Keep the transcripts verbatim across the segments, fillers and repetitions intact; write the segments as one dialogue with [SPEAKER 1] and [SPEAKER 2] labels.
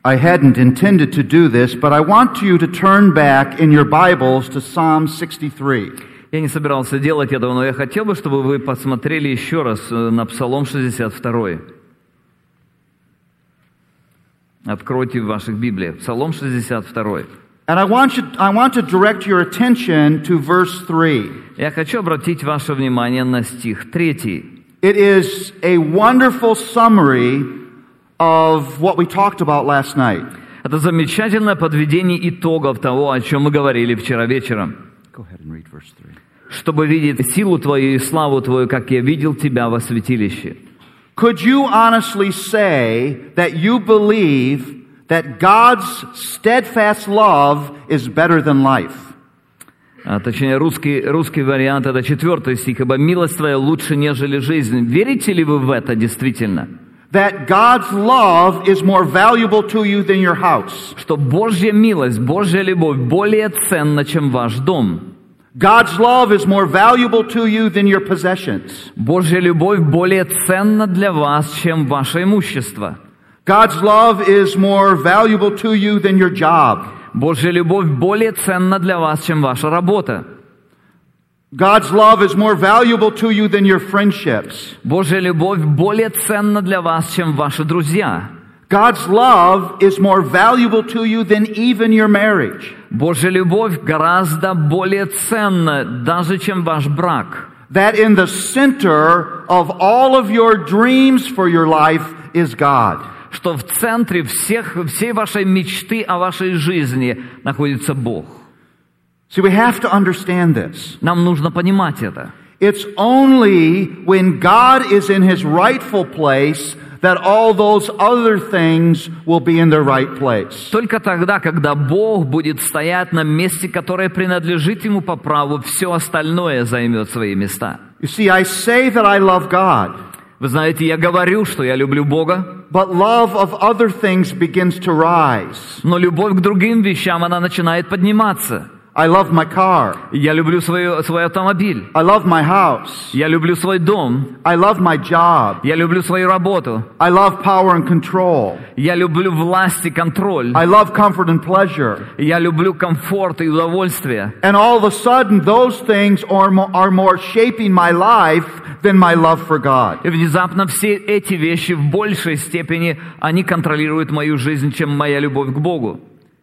[SPEAKER 1] I hadn't intended to do this, but I want you to turn back in your Bibles to Psalm sixty-three.
[SPEAKER 2] Я не собирался делать этого, но я хотел бы, чтобы вы посмотрели еще раз на Псалом шестьдесят два. Откройте в ваших Библиях. Псалом шестьдесят два.
[SPEAKER 1] And I want you, I want to direct your attention to verse three.
[SPEAKER 2] Я хочу обратить ваше внимание на стих третий.
[SPEAKER 1] It is a wonderful summary of what we talked about last night.
[SPEAKER 2] Это замечательное подведение итогов того, о чем мы говорили вчера вечером.
[SPEAKER 1] Go ahead and read verse three.
[SPEAKER 2] Чтобы видеть силу Твою и славу Твою, как я видел Тебя во святилище.
[SPEAKER 1] Could you honestly say that you believe that God's steadfast love is better than life?
[SPEAKER 2] А, точнее, русский, русский вариант, это четвертый стих. «Ибо милость Твоя лучше, нежели жизнь». Верите ли вы в это действительно?
[SPEAKER 1] That God's love is more valuable to you than your house.
[SPEAKER 2] Что Божья милость, Божья любовь более ценна, чем ваш дом.
[SPEAKER 1] God's love is more valuable to you than your possessions.
[SPEAKER 2] Божья любовь более ценна для вас, чем ваше имущество.
[SPEAKER 1] God's love is more valuable to you than your job.
[SPEAKER 2] Божья любовь более ценна для вас, чем ваша работа.
[SPEAKER 1] God's love is more valuable to you than your friendships.
[SPEAKER 2] Божья любовь более ценна для вас, чем ваши друзья.
[SPEAKER 1] God's love is more valuable to you than even your marriage.
[SPEAKER 2] Божья любовь гораздо более ценна, даже чем ваш брак.
[SPEAKER 1] That in the center of all of your dreams for your life is God.
[SPEAKER 2] Что в центре всех, всей вашей мечты о вашей жизни находится Бог.
[SPEAKER 1] See, we have to understand this.
[SPEAKER 2] Нам нужно понимать это.
[SPEAKER 1] It's only when God is in His rightful place that all those other things will be in their right place.
[SPEAKER 2] Только тогда, когда Бог будет стоять на месте, которое принадлежит Ему по праву, все остальное займет свои места.
[SPEAKER 1] You see, I say that I love God.
[SPEAKER 2] Вы знаете, я говорю, что я люблю Бога,
[SPEAKER 1] but love of other things begins to rise.
[SPEAKER 2] Но любовь к другим вещам, она начинает подниматься.
[SPEAKER 1] I love my car.
[SPEAKER 2] Я люблю свой, свой автомобиль.
[SPEAKER 1] I love my house.
[SPEAKER 2] Я люблю свой дом.
[SPEAKER 1] I love my job.
[SPEAKER 2] Я люблю свою работу.
[SPEAKER 1] I love power and control.
[SPEAKER 2] Я люблю власть и контроль.
[SPEAKER 1] I love comfort and pleasure.
[SPEAKER 2] Я люблю комфорт и удовольствие.
[SPEAKER 1] And all of a sudden, those things are more, are more shaping my life than my love for God.
[SPEAKER 2] И внезапно все эти вещи в большей степени, они контролируют мою жизнь, чем моя любовь к Богу.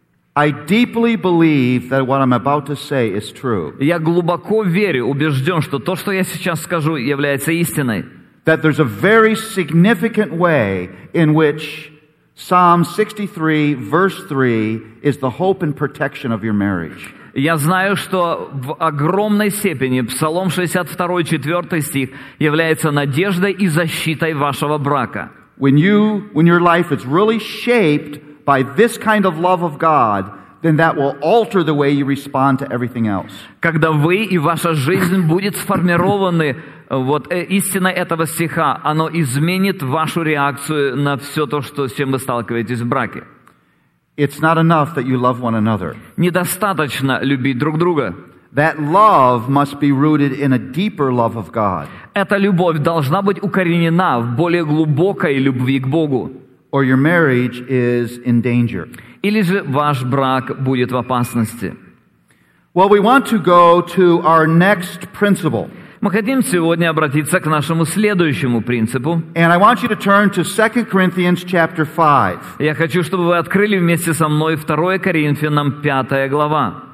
[SPEAKER 1] I deeply believe that what I'm about to say is true.
[SPEAKER 2] Я глубоко верю, убежден, что то, что я сейчас скажу, является истиной.
[SPEAKER 1] That there's a very significant way in which Psalm sixty-three, verse three, is the hope and protection of your marriage.
[SPEAKER 2] Я знаю, что в огромной степени Псалом шестьдесят два, четвёртый стих является надеждой и защитой вашего брака.
[SPEAKER 1] When you, when your life is really shaped by this kind of love of God, then that will alter the way you respond to everything else.
[SPEAKER 2] Когда вы и ваша жизнь будет сформированы вот истиной этого стиха, оно изменит вашу реакцию на все то, что, с чем вы сталкиваетесь в браке.
[SPEAKER 1] It's not enough that you love one another.
[SPEAKER 2] Недостаточно любить друг друга.
[SPEAKER 1] That love must be rooted in a deeper love of God.
[SPEAKER 2] Эта любовь должна быть укоренена в более глубокой любви к Богу.
[SPEAKER 1] Or your marriage is in danger.
[SPEAKER 2] Или же ваш брак будет в опасности.
[SPEAKER 1] Well, we want to go to our next principle.
[SPEAKER 2] Мы хотим сегодня обратиться к нашему следующему принципу.
[SPEAKER 1] And I want you to turn to Second Corinthians chapter five.
[SPEAKER 2] Я хочу, чтобы вы открыли вместе со мной второе Коринфянам пятая глава.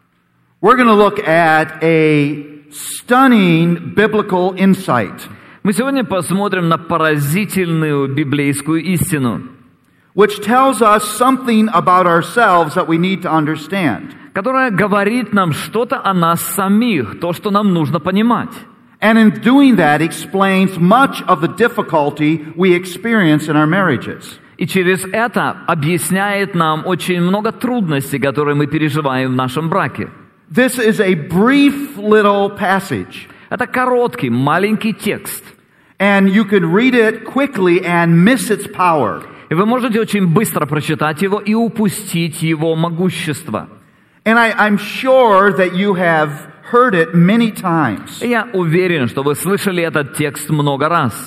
[SPEAKER 1] We're going to look at a stunning biblical insight.
[SPEAKER 2] Мы сегодня посмотрим на поразительную библейскую истину,
[SPEAKER 1] which tells us something about ourselves that we need to understand.
[SPEAKER 2] которая говорит нам что-то о нас самих, то, что нам нужно понимать.
[SPEAKER 1] And in doing that explains much of the difficulty we experience in our marriages.
[SPEAKER 2] И через это объясняет нам очень много трудностей, которые мы переживаем в нашем браке.
[SPEAKER 1] This is a brief little passage.
[SPEAKER 2] Это короткий, маленький текст.
[SPEAKER 1] And you can read it quickly and miss its power.
[SPEAKER 2] И вы можете очень быстро прочитать его и упустить его могущество.
[SPEAKER 1] And I, I'm sure that you have heard it many times.
[SPEAKER 2] И я уверен, что вы слышали этот текст много раз.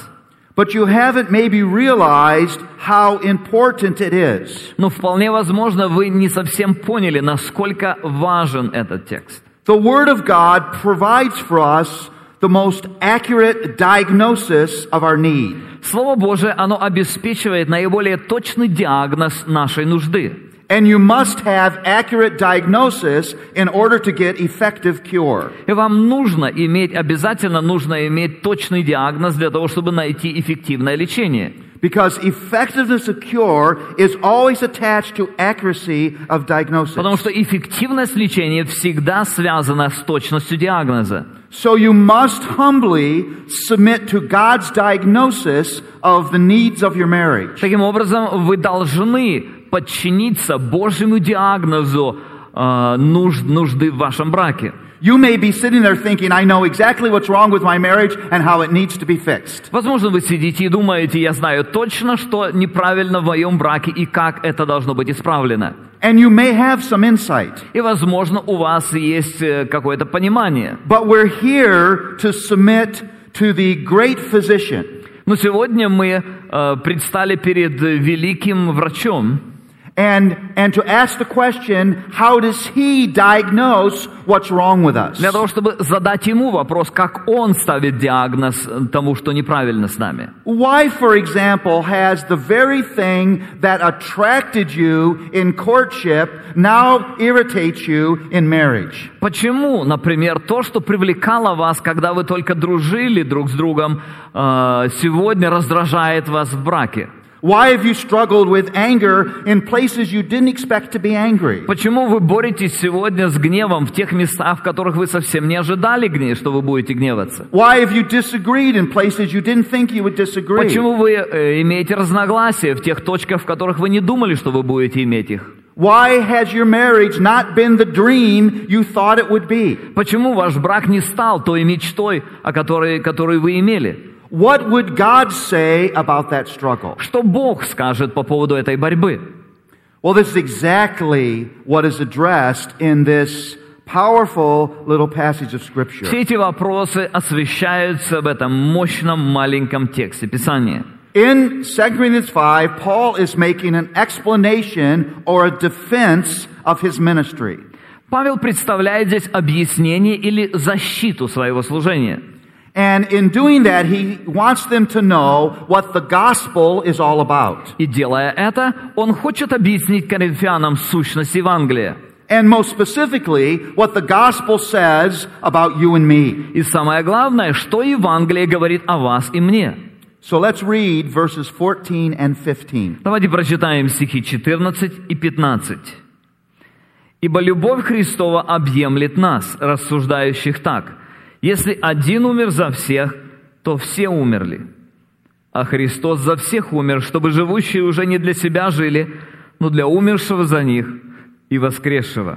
[SPEAKER 1] but you haven't maybe realized how important it is.
[SPEAKER 2] Но вполне возможно, вы не совсем поняли, насколько важен этот текст.
[SPEAKER 1] The Word of God provides for us the most accurate diagnosis of our need.
[SPEAKER 2] Слово Божие, оно обеспечивает наиболее точный диагноз нашей нужды.
[SPEAKER 1] And you must have accurate diagnosis in order to get effective cure.
[SPEAKER 2] И вам нужно иметь, обязательно нужно иметь точный диагноз для того, чтобы найти эффективное лечение.
[SPEAKER 1] Because effectiveness of cure is always attached to accuracy of diagnosis.
[SPEAKER 2] Потому что эффективность лечения всегда связана с точностью диагноза.
[SPEAKER 1] So you must humbly submit to God's diagnosis of the needs of your marriage.
[SPEAKER 2] Таким образом, вы должны подчиниться Божьему диагнозу э, нужд, нужды в вашем браке.
[SPEAKER 1] You may be sitting there thinking, I know exactly what's wrong with my marriage and how it needs to be fixed.
[SPEAKER 2] Возможно, вы сидите и думаете, я знаю точно, что неправильно в моем браке и как это должно быть исправлено.
[SPEAKER 1] And you may have some insight.
[SPEAKER 2] И, возможно, у вас есть какое-то понимание.
[SPEAKER 1] But we're here to submit to the great physician.
[SPEAKER 2] Но сегодня мы э, предстали перед великим врачом.
[SPEAKER 1] And, and to ask the question, how does he diagnose what's wrong with us?
[SPEAKER 2] Для того, чтобы задать ему вопрос, как он ставит диагноз тому, что неправильно с нами.
[SPEAKER 1] Why, for example, has the very thing that attracted you in courtship now irritates you in marriage?
[SPEAKER 2] Почему, например, то, что привлекало вас, когда вы только дружили друг с другом, э, сегодня раздражает вас в браке?
[SPEAKER 1] Why have you struggled with anger in places you didn't expect to be angry?
[SPEAKER 2] Почему вы боретесь сегодня с гневом в тех местах, в которых вы совсем не ожидали гнев, что вы будете гневаться?
[SPEAKER 1] Why have you disagreed in places you didn't think you would disagree?
[SPEAKER 2] Почему вы э, имеете разногласия в тех точках, в которых вы не думали, что вы будете иметь их?
[SPEAKER 1] Why has your marriage not been the dream you thought it would be?
[SPEAKER 2] Почему ваш брак не стал той мечтой, о которой, которую вы имели?
[SPEAKER 1] What would God say about that struggle?
[SPEAKER 2] Что Бог скажет по поводу этой борьбы?
[SPEAKER 1] Well, this is exactly what is addressed in this powerful little passage of Scripture.
[SPEAKER 2] Все эти вопросы освещаются в этом мощном маленьком тексте Писания.
[SPEAKER 1] In Second Corinthians five, Paul is making an explanation or a defense of his ministry.
[SPEAKER 2] Павел представляет здесь объяснение или защиту своего служения.
[SPEAKER 1] And in doing that, he wants them to know what the gospel is all about.
[SPEAKER 2] И делая это, он хочет объяснить коринфянам сущность Евангелия.
[SPEAKER 1] And most specifically, what the gospel says about you and me.
[SPEAKER 2] И самое главное, что Евангелие говорит о вас и мне.
[SPEAKER 1] So let's read verses fourteen and fifteen.
[SPEAKER 2] Давайте прочитаем стихи четырнадцать и пятнадцать. «Ибо любовь Христова объемлет нас, рассуждающих так. Если один умер за всех, то все умерли. А Христос за всех умер, чтобы живущие уже не для себя жили, но для умершего за них и воскресшего».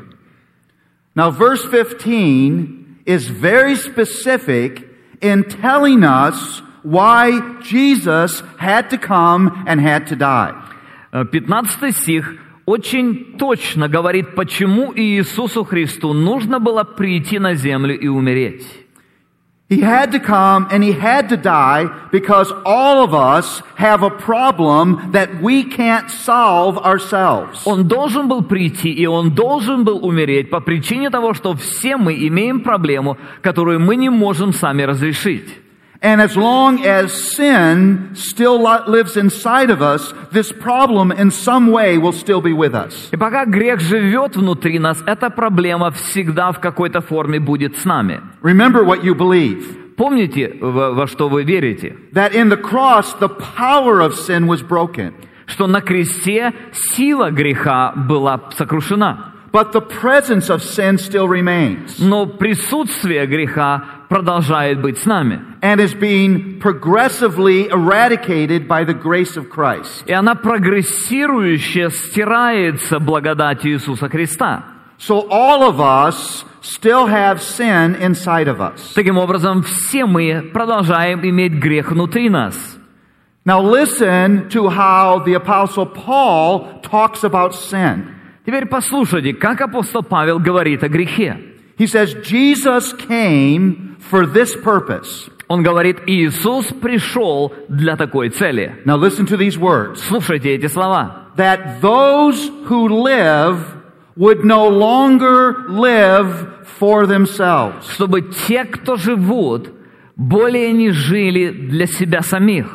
[SPEAKER 1] Now verse fifteen is very specific in telling us why Jesus had to come and had to die.
[SPEAKER 2] пятнадцатый стих очень точно говорит, почему Иисусу Христу нужно было прийти на землю и умереть.
[SPEAKER 1] He had to come and he had to die because all of us have a problem that we can't solve ourselves.
[SPEAKER 2] Он должен был прийти, и он должен был умереть по причине того, что все мы имеем проблему, которую мы не можем сами разрешить.
[SPEAKER 1] And as long as sin still lives inside of us, this problem in some way will still be with us.
[SPEAKER 2] И пока грех живет внутри нас, эта проблема всегда в какой-то форме будет с нами.
[SPEAKER 1] Remember what you believe.
[SPEAKER 2] Помните, во, во что вы верите?
[SPEAKER 1] That in the cross the power of sin was broken.
[SPEAKER 2] Что на кресте сила греха была сокрушена.
[SPEAKER 1] But the presence of sin still remains.
[SPEAKER 2] Но присутствие греха продолжает быть с нами.
[SPEAKER 1] And is being progressively eradicated by the grace of Christ.
[SPEAKER 2] И она прогрессирующе стирается благодатью Иисуса Христа.
[SPEAKER 1] So all of us still have sin inside of us.
[SPEAKER 2] Таким образом, все мы продолжаем иметь грех внутри нас.
[SPEAKER 1] Now listen to how the Apostle Paul talks about sin.
[SPEAKER 2] Теперь послушайте, как апостол Павел говорит о грехе.
[SPEAKER 1] He says, Jesus came for this purpose.
[SPEAKER 2] Он говорит, Иисус пришел для такой цели.
[SPEAKER 1] Now listen to these words.
[SPEAKER 2] Слушайте эти слова.
[SPEAKER 1] That those who live would no longer live for themselves.
[SPEAKER 2] Чтобы те, кто живут, более не жили для себя самих.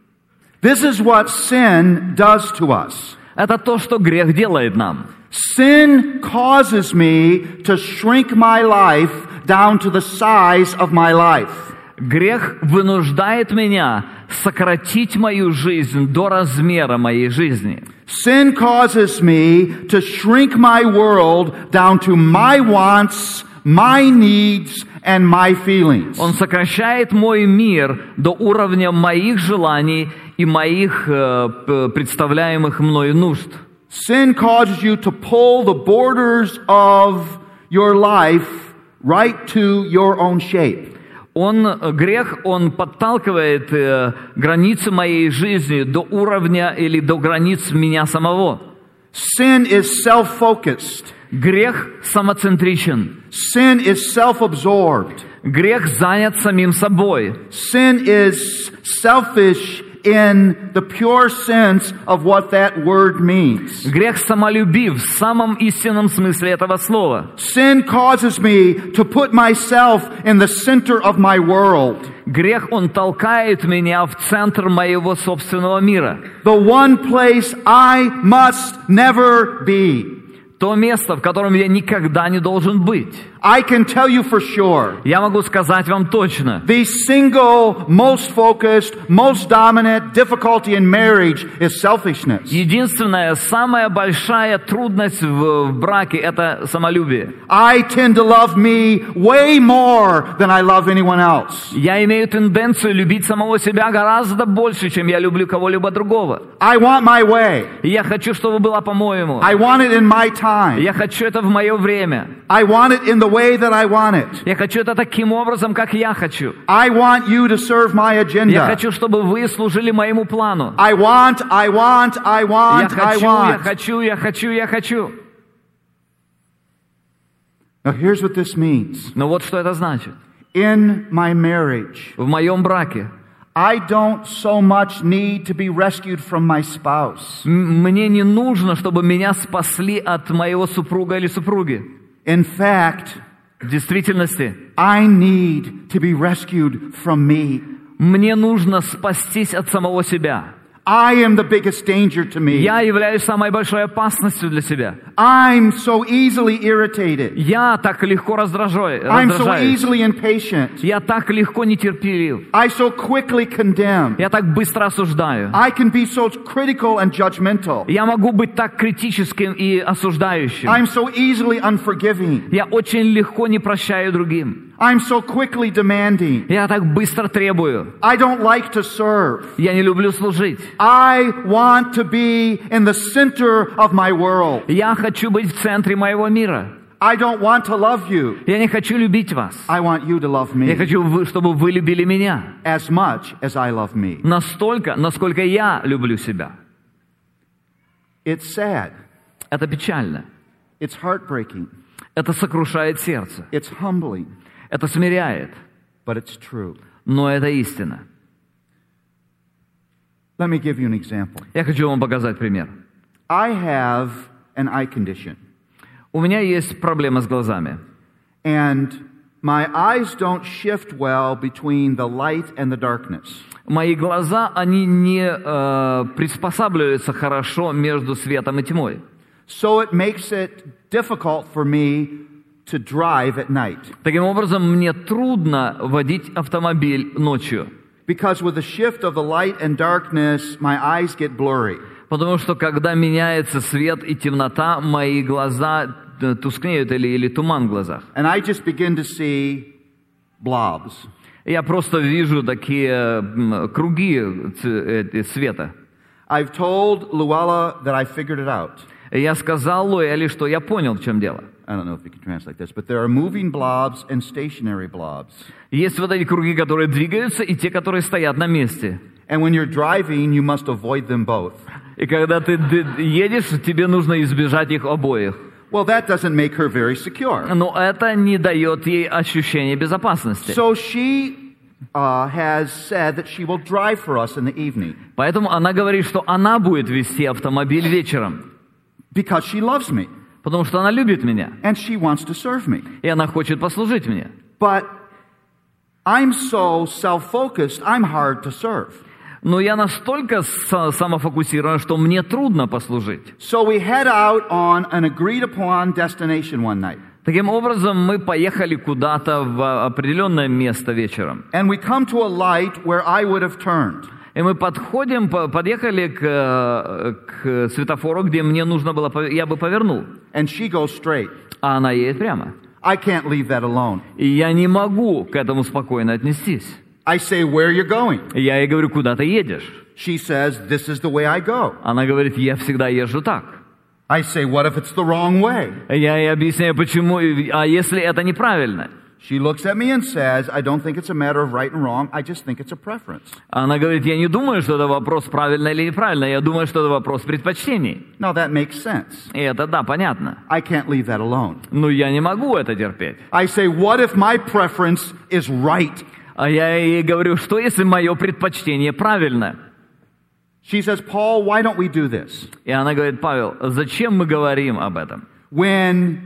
[SPEAKER 1] This is what sin does to us.
[SPEAKER 2] Это то, что грех делает нам.
[SPEAKER 1] Sin causes me to shrink my life down to the size of my life.
[SPEAKER 2] Грех вынуждает меня сократить мою жизнь до размера моей жизни.
[SPEAKER 1] Sin causes me to shrink my world down to my wants, my needs, and my feelings.
[SPEAKER 2] Он сокращает мой мир до уровня моих желаний и моих э, представляемых мною нужд.
[SPEAKER 1] Sin causes you to pull the borders of your life right to your own shape.
[SPEAKER 2] Он, грех, он подталкивает э, границы моей жизни до уровня или до границ меня самого.
[SPEAKER 1] Sin is self-focused.
[SPEAKER 2] Грех самоцентричен.
[SPEAKER 1] Sin is self-absorbed.
[SPEAKER 2] Грех занят самим собой.
[SPEAKER 1] Sin is selfish in the pure sense of what that word means.
[SPEAKER 2] Грех самолюбив в самом истинном смысле этого слова.
[SPEAKER 1] Sin causes me to put myself in the center of my world.
[SPEAKER 2] Грех, он толкает меня в центр моего собственного мира.
[SPEAKER 1] The one place I must never be.
[SPEAKER 2] То место, в котором я никогда не должен быть.
[SPEAKER 1] I can tell you for sure.
[SPEAKER 2] Я могу сказать вам точно.
[SPEAKER 1] The single, most focused, most dominant difficulty in marriage is selfishness.
[SPEAKER 2] Единственная, самая большая трудность в, в браке – это самолюбие.
[SPEAKER 1] I tend to love me way more than I love anyone else.
[SPEAKER 2] Я имею тенденцию любить самого себя гораздо больше, чем я люблю кого-либо другого.
[SPEAKER 1] I want my way.
[SPEAKER 2] И я хочу, чтобы было по-моему.
[SPEAKER 1] I want it in my time.
[SPEAKER 2] Я хочу это в мое время.
[SPEAKER 1] I want it in the way that I want it.
[SPEAKER 2] Я хочу это таким образом, как я хочу.
[SPEAKER 1] I want you to serve my agenda.
[SPEAKER 2] Я хочу, чтобы вы служили моему плану.
[SPEAKER 1] I want, I want, I want,
[SPEAKER 2] Я хочу,
[SPEAKER 1] I want.
[SPEAKER 2] я хочу, я хочу, я хочу.
[SPEAKER 1] Now here's what this means.
[SPEAKER 2] Но вот что это значит.
[SPEAKER 1] In my marriage,
[SPEAKER 2] В моем браке
[SPEAKER 1] I don't so much need to be rescued from my spouse.
[SPEAKER 2] м- мне не нужно, чтобы меня спасли от моего супруга или супруги.
[SPEAKER 1] In fact,
[SPEAKER 2] В действительности,
[SPEAKER 1] I need to be rescued from me.
[SPEAKER 2] мне нужно спастись от самого себя.
[SPEAKER 1] I am the biggest danger to me.
[SPEAKER 2] Я являюсь самой большой опасностью для себя.
[SPEAKER 1] I'm so easily irritated.
[SPEAKER 2] Я так легко раздражаю,
[SPEAKER 1] I'm so
[SPEAKER 2] раздражаюсь.
[SPEAKER 1] easily impatient.
[SPEAKER 2] Я так легко нетерпелив.
[SPEAKER 1] I so quickly condemn.
[SPEAKER 2] Я так быстро осуждаю.
[SPEAKER 1] I can be so critical and judgmental.
[SPEAKER 2] Я могу быть так критическим и осуждающим.
[SPEAKER 1] I'm so easily unforgiving.
[SPEAKER 2] Я очень легко не прощаю другим.
[SPEAKER 1] I'm so quickly demanding.
[SPEAKER 2] Я так быстро требую.
[SPEAKER 1] I don't like to serve.
[SPEAKER 2] Я не люблю служить.
[SPEAKER 1] I want to be in the center of my world.
[SPEAKER 2] Я хочу быть в центре моего мира.
[SPEAKER 1] I don't want to love you.
[SPEAKER 2] Я не хочу любить вас.
[SPEAKER 1] I want you to love
[SPEAKER 2] Я
[SPEAKER 1] me
[SPEAKER 2] хочу, вы- чтобы вы любили меня.
[SPEAKER 1] as much as I love me.
[SPEAKER 2] Настолько, насколько я люблю себя.
[SPEAKER 1] It's sad.
[SPEAKER 2] Это печально.
[SPEAKER 1] It's heartbreaking.
[SPEAKER 2] Это сокрушает сердце.
[SPEAKER 1] It's humbling.
[SPEAKER 2] Это смиряет.
[SPEAKER 1] But it's true.
[SPEAKER 2] Но это истина.
[SPEAKER 1] Let me give you an example.
[SPEAKER 2] Я хочу вам показать пример.
[SPEAKER 1] I have an eye condition.
[SPEAKER 2] У меня есть проблема с глазами.
[SPEAKER 1] And my eyes don't shift well between the light and the darkness.
[SPEAKER 2] Мои глаза, они не э, приспосабливаются хорошо между светом и тьмой.
[SPEAKER 1] So it makes it difficult for me to drive at night.
[SPEAKER 2] Таким образом, мне трудно водить автомобиль ночью.
[SPEAKER 1] Because with the shift of the light and darkness, my eyes get blurry.
[SPEAKER 2] Потому что, когда меняется свет и темнота, мои глаза э, тускнеют или, или туман в глазах.
[SPEAKER 1] And I just begin to see blobs.
[SPEAKER 2] Я просто вижу такие м, круги ц- э, света.
[SPEAKER 1] I've told Luella that I figured it out.
[SPEAKER 2] И я сказал Луэле, что я понял, в чем дело.
[SPEAKER 1] I don't know if you can translate this, but there are moving blobs and stationary blobs.
[SPEAKER 2] Есть вот эти круги, которые двигаются, и те, которые стоят на месте.
[SPEAKER 1] And when you're driving, you must avoid them both.
[SPEAKER 2] И когда ты д- едешь, тебе нужно избежать их обоих.
[SPEAKER 1] Well, that doesn't make her very secure.
[SPEAKER 2] Но это не дает ей ощущения безопасности.
[SPEAKER 1] So she uh, has said that she will drive for us in the evening
[SPEAKER 2] Поэтому она говорит, что она будет вести автомобиль вечером,
[SPEAKER 1] because she loves me
[SPEAKER 2] потому что она любит меня,
[SPEAKER 1] and she wants to serve me.
[SPEAKER 2] и она хочет послужить мне.
[SPEAKER 1] But I'm so self-focused, I'm hard to serve.
[SPEAKER 2] Но я настолько с- самофокусирован, что мне трудно послужить.
[SPEAKER 1] So we head out on an agreed-upon destination one night.
[SPEAKER 2] Таким образом, мы поехали куда-то в определенное место вечером.
[SPEAKER 1] And we come to a light where I would have turned.
[SPEAKER 2] И мы подходим, по- подъехали к, э, к светофору, где мне нужно было, пов- я бы повернул,
[SPEAKER 1] And she goes straight.
[SPEAKER 2] а она едет прямо.
[SPEAKER 1] I can't leave that alone.
[SPEAKER 2] И я не могу к этому спокойно отнестись.
[SPEAKER 1] I say, where are you going?
[SPEAKER 2] И я ей говорю, куда ты едешь?
[SPEAKER 1] She says, this is the way I go.
[SPEAKER 2] Она говорит, я всегда езжу так.
[SPEAKER 1] I say, what if it's the wrong way?
[SPEAKER 2] Я ей объясняю, почему, а если это неправильно?
[SPEAKER 1] She looks at me and says, I don't think it's a matter of right and wrong. I just think it's a preference.
[SPEAKER 2] Она говорит, я не думаю, что это вопрос правильно или неправильно, я думаю, что это вопрос предпочтений.
[SPEAKER 1] Now that makes sense.
[SPEAKER 2] И это, да, понятно.
[SPEAKER 1] I can't leave that alone.
[SPEAKER 2] Но я не могу это терпеть.
[SPEAKER 1] I say, what if my preference is right?
[SPEAKER 2] А я ей говорю, что если мое предпочтение правильно?
[SPEAKER 1] She says, Paul, why don't we do this?
[SPEAKER 2] И она говорит, Павел, зачем мы говорим об этом?
[SPEAKER 1] When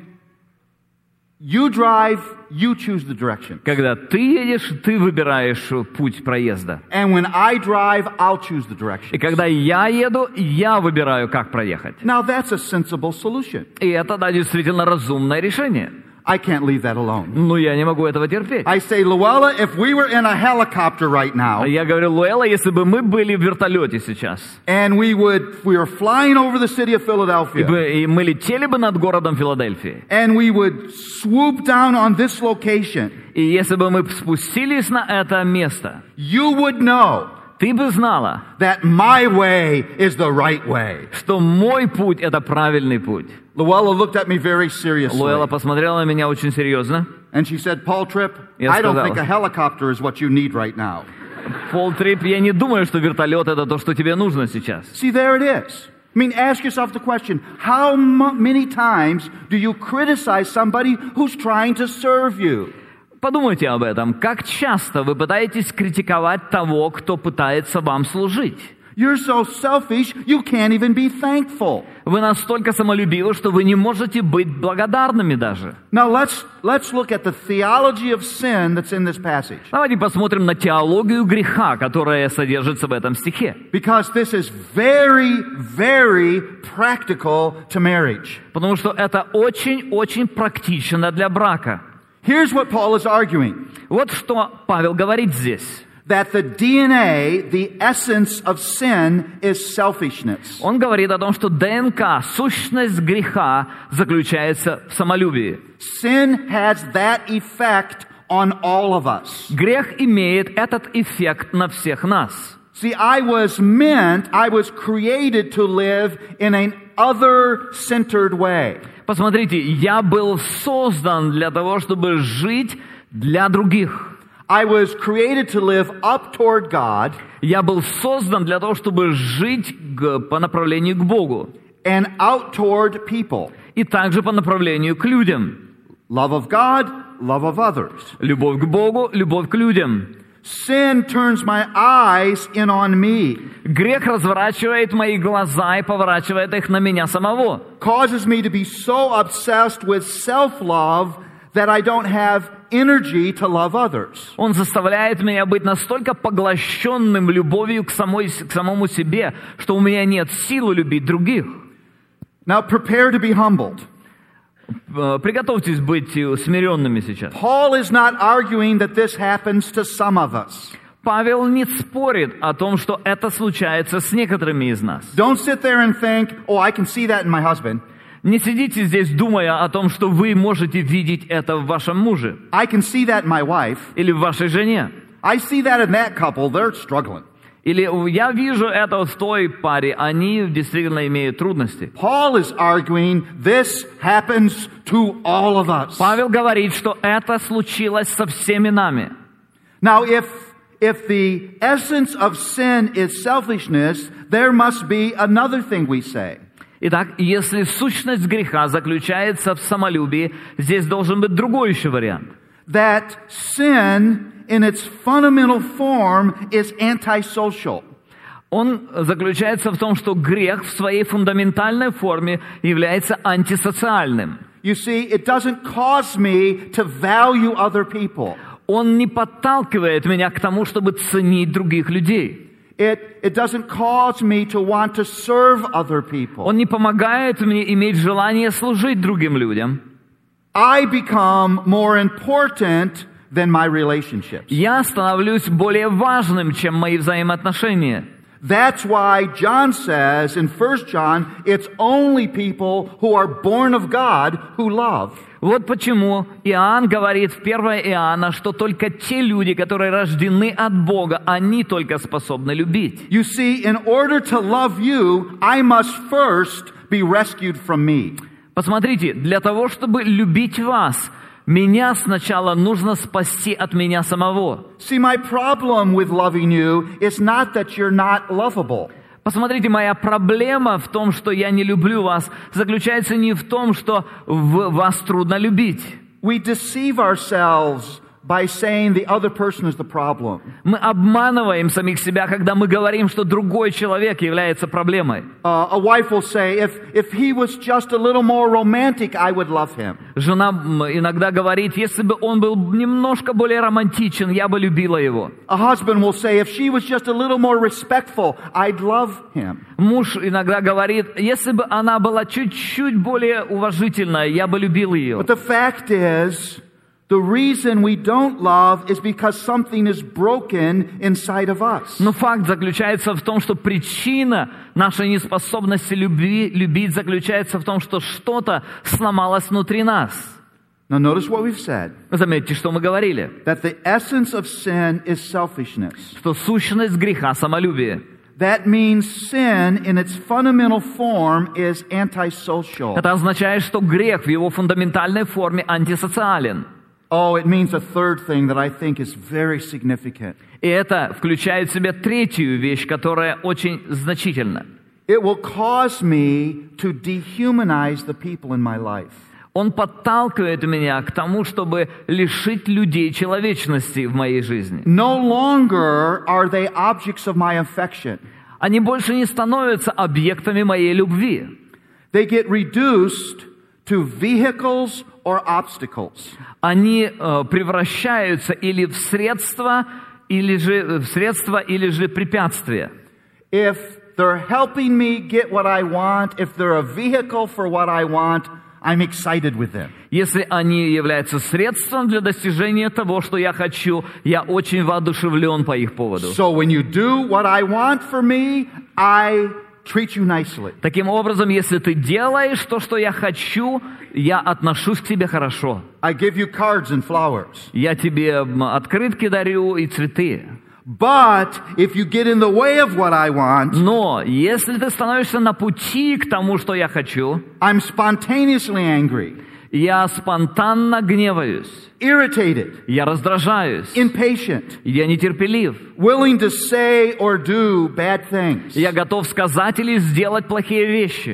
[SPEAKER 1] you drive, you choose the direction.
[SPEAKER 2] Когда ты едешь, ты выбираешь путь проезда.
[SPEAKER 1] And when I drive, I'll choose the
[SPEAKER 2] И
[SPEAKER 1] direction.
[SPEAKER 2] когда я еду, я выбираю, как проехать.
[SPEAKER 1] Now that's a sensible solution.
[SPEAKER 2] И это, да, действительно разумное решение.
[SPEAKER 1] I can't leave that alone.
[SPEAKER 2] Но я не могу этого терпеть.
[SPEAKER 1] I say, Luella, if we were in a helicopter right now,
[SPEAKER 2] Я говорю, Луэлла, если бы мы были в вертолете сейчас,
[SPEAKER 1] and we would, we were flying over the city of
[SPEAKER 2] и,
[SPEAKER 1] Philadelphia,
[SPEAKER 2] бы- и мы летели бы над городом Филадельфии,
[SPEAKER 1] and we would swoop down on this location,
[SPEAKER 2] и если бы мы спустились на это место,
[SPEAKER 1] you would know
[SPEAKER 2] ты бы знала,
[SPEAKER 1] that my way is the right way.
[SPEAKER 2] что мой путь — это правильный путь.
[SPEAKER 1] Luella looked at me very seriously,
[SPEAKER 2] Луэлла посмотрела на меня очень серьезно.
[SPEAKER 1] and she said, Paul Tripp,
[SPEAKER 2] Я
[SPEAKER 1] I don't
[SPEAKER 2] сказал.
[SPEAKER 1] think a helicopter is what you need right now.
[SPEAKER 2] Пол Трип, я не думаю, что вертолет — это то, что тебе нужно сейчас.
[SPEAKER 1] See, there it is. I mean, ask yourself the question, how m- many times do you criticize somebody who's trying to serve you?
[SPEAKER 2] Подумайте об этом. Как часто вы пытаетесь критиковать того, кто пытается вам служить?
[SPEAKER 1] You're so selfish, you can't even be thankful.
[SPEAKER 2] Вы настолько самолюбивы, что вы не можете быть благодарными даже.
[SPEAKER 1] Now let's, let's look at the theology of sin that's in this passage.
[SPEAKER 2] Давайте посмотрим на теологию греха, которая содержится в этом стихе.
[SPEAKER 1] Because this is very, very practical to marriage.
[SPEAKER 2] Потому что это очень-очень практично для брака.
[SPEAKER 1] Here's what Paul is arguing.
[SPEAKER 2] Вот что Павел говорит здесь.
[SPEAKER 1] That the D N A, the essence of sin, is selfishness.
[SPEAKER 2] Он говорит о том, что ДНК, сущность греха, заключается в самолюбии.
[SPEAKER 1] Sin has that effect on all of us.
[SPEAKER 2] Грех имеет этот эффект на всех нас.
[SPEAKER 1] See, I was meant, I was created to live in an other-centered way.
[SPEAKER 2] Посмотрите, я был создан для того, чтобы жить для других.
[SPEAKER 1] I was created to live up toward God
[SPEAKER 2] Я был создан для того, чтобы жить г- по направлению к Богу.
[SPEAKER 1] and out toward people.
[SPEAKER 2] И также по направлению к людям.
[SPEAKER 1] Love of God, love of others.
[SPEAKER 2] Любовь к Богу, любовь к людям.
[SPEAKER 1] Sin turns my eyes in on me,
[SPEAKER 2] Грех разворачивает мои глаза и поворачивает их на меня самого.
[SPEAKER 1] causes me to be so obsessed with self-love that I don't have energy to love others.
[SPEAKER 2] Он заставляет меня быть настолько поглощенным любовью к, самой, к самому себе, что у меня нет силы любить других.
[SPEAKER 1] Now prepare to be humbled.
[SPEAKER 2] Э, Приготовьтесь быть э, смиренными сейчас.
[SPEAKER 1] Paul is not arguing that this happens to some of us.
[SPEAKER 2] Павел не спорит о том, что это случается с некоторыми из нас.
[SPEAKER 1] Don't sit there and think, oh, I can see that in my husband.
[SPEAKER 2] Не сидите здесь, думая о том, что вы можете видеть это в вашем муже
[SPEAKER 1] I can see that in my wife.
[SPEAKER 2] или в вашей жене.
[SPEAKER 1] I see that in that couple. They're struggling.
[SPEAKER 2] Или я вижу это вот в той паре, они действительно имеют трудности.
[SPEAKER 1] Paul is arguing this happens to all of us.
[SPEAKER 2] Павел говорит, что это случилось со всеми нами.
[SPEAKER 1] Now, if, if the essence of sin is selfishness, there must be another thing we say.
[SPEAKER 2] Итак, если сущность греха заключается в самолюбии, здесь должен быть другой еще вариант.
[SPEAKER 1] That sin in its fundamental form is antisocial.
[SPEAKER 2] Он заключается в том, что грех в своей фундаментальной форме является антисоциальным.
[SPEAKER 1] You see, it doesn't cause me to value other people.
[SPEAKER 2] Он не подталкивает меня к тому, чтобы ценить других людей.
[SPEAKER 1] It, it doesn't cause me to want to serve other people.
[SPEAKER 2] Он не помогает мне иметь желание служить другим людям.
[SPEAKER 1] I become more important than my relationships.
[SPEAKER 2] Я становлюсь более важным, чем мои взаимоотношения.
[SPEAKER 1] That's why John says in First John, it's only people who are born of God who love.
[SPEAKER 2] Вот почему Иоанн говорит в первое Иоанна, что только те люди, которые рождены от Бога, они только способны любить.
[SPEAKER 1] You see, in order to love you, I must first be rescued from me.
[SPEAKER 2] Посмотрите, для того, чтобы любить вас, меня сначала нужно спасти от меня самого.
[SPEAKER 1] See, my problem with loving you is not that you're not lovable.
[SPEAKER 2] Посмотрите, моя проблема в том, что я не люблю вас, заключается не в том, что в вас трудно любить.
[SPEAKER 1] We deceive ourselves by saying the other person is the problem.
[SPEAKER 2] Мы обманываем самих себя, когда мы говорим, что другой человек является проблемой.
[SPEAKER 1] Uh, a wife will say, if, if he was just a little more romantic, I would love him.
[SPEAKER 2] Жена иногда говорит, если бы он был немножко более романтичен, я бы любила его.
[SPEAKER 1] A husband will say, if she was just a little more respectful, I'd love him.
[SPEAKER 2] Муж иногда говорит, если бы она была чуть-чуть более уважительная, я бы любил ее.
[SPEAKER 1] But the fact is, the reason we don't love is because something is broken inside of us.
[SPEAKER 2] Но факт заключается в том, что причина нашей неспособности люби, любить заключается в том, что что-то сломалось внутри нас.
[SPEAKER 1] Now notice what we've said.
[SPEAKER 2] Заметьте, что мы говорили.
[SPEAKER 1] That the essence of sin is selfishness.
[SPEAKER 2] Что сущность греха — самолюбие.
[SPEAKER 1] That means sin in its fundamental form is antisocial.
[SPEAKER 2] Это означает, что грех в его фундаментальной форме антисоциален.
[SPEAKER 1] Oh, it means a third thing that I think is very significant.
[SPEAKER 2] И это включает в себя третью вещь, которая очень значительна.
[SPEAKER 1] It will cause me to dehumanize the people in my life.
[SPEAKER 2] Он подталкивает меня к тому, чтобы лишить людей человечности в моей жизни.
[SPEAKER 1] No longer are they objects of my affection.
[SPEAKER 2] Они больше не становятся объектами моей любви.
[SPEAKER 1] They get reduced to vehicles or obstacles.
[SPEAKER 2] Они э, превращаются или в средства, или же в средства, или же препятствия.
[SPEAKER 1] If they're helping me get what I want, if they're a vehicle for what I want, I'm excited with them.
[SPEAKER 2] Если они являются средством для достижения того, что я хочу, я очень воодушевлен по их поводу.
[SPEAKER 1] So when you do what I want for me, I treat you nicely.
[SPEAKER 2] Таким образом, если ты делаешь то, что я хочу, я отношусь к тебе хорошо.
[SPEAKER 1] I give you cards and flowers.
[SPEAKER 2] Я тебе открытки дарю и цветы.
[SPEAKER 1] But if you get in the way of what I want,
[SPEAKER 2] но если ты становишься на пути к тому, что я хочу,
[SPEAKER 1] I'm spontaneously angry.
[SPEAKER 2] Я спонтанно гневаюсь.
[SPEAKER 1] Irritated.
[SPEAKER 2] Я раздражаюсь.
[SPEAKER 1] Impatient.
[SPEAKER 2] Я нетерпелив.
[SPEAKER 1] Willing to say or do bad things.
[SPEAKER 2] Я готов сказать или сделать плохие вещи.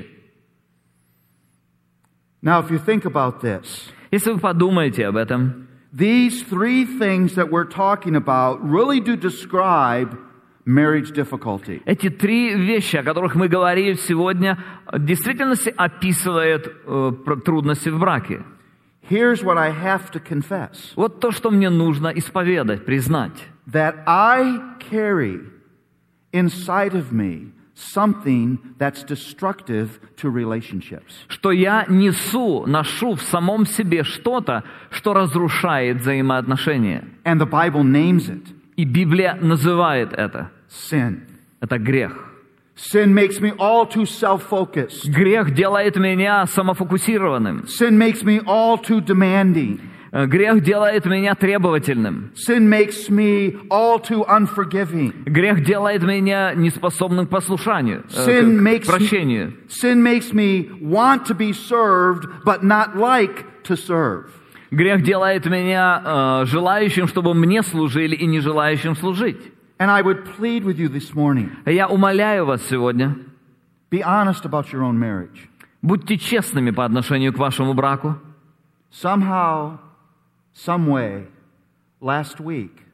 [SPEAKER 1] Now, if you think about this,
[SPEAKER 2] если вы подумаете об этом,
[SPEAKER 1] these three things that we're talking about really do describe marriage difficulty.
[SPEAKER 2] Эти три вещи, о которых мы говорили сегодня, в действительности описывают э, трудности в браке.
[SPEAKER 1] Here's what I have to confess.
[SPEAKER 2] Вот то, что мне нужно исповедать, признать.
[SPEAKER 1] That I carry inside of me something that's destructive to relationships.
[SPEAKER 2] Что я несу, ношу в самом себе что-то, что разрушает взаимоотношения.
[SPEAKER 1] And the Bible names it.
[SPEAKER 2] И Библия называет это.
[SPEAKER 1] Sin.
[SPEAKER 2] Это грех.
[SPEAKER 1] Sin makes me all too self-focused.
[SPEAKER 2] Грех делает меня самофокусированным.
[SPEAKER 1] Sin makes me all too demanding.
[SPEAKER 2] Грех делает меня требовательным.
[SPEAKER 1] Sin makes me all too unforgiving.
[SPEAKER 2] Грех делает меня неспособным к послушанию,
[SPEAKER 1] Sin
[SPEAKER 2] к
[SPEAKER 1] makes
[SPEAKER 2] прощению.
[SPEAKER 1] Me, sin makes me want to be served, but not like to serve.
[SPEAKER 2] Грех делает меня э, желающим, чтобы мне служили, и не желающим служить.
[SPEAKER 1] And I would plead with you this morning.
[SPEAKER 2] Я умоляю вас сегодня.
[SPEAKER 1] Be honest about your own marriage.
[SPEAKER 2] Будьте честными по отношению к вашему браку.
[SPEAKER 1] Somehow, some way, last week,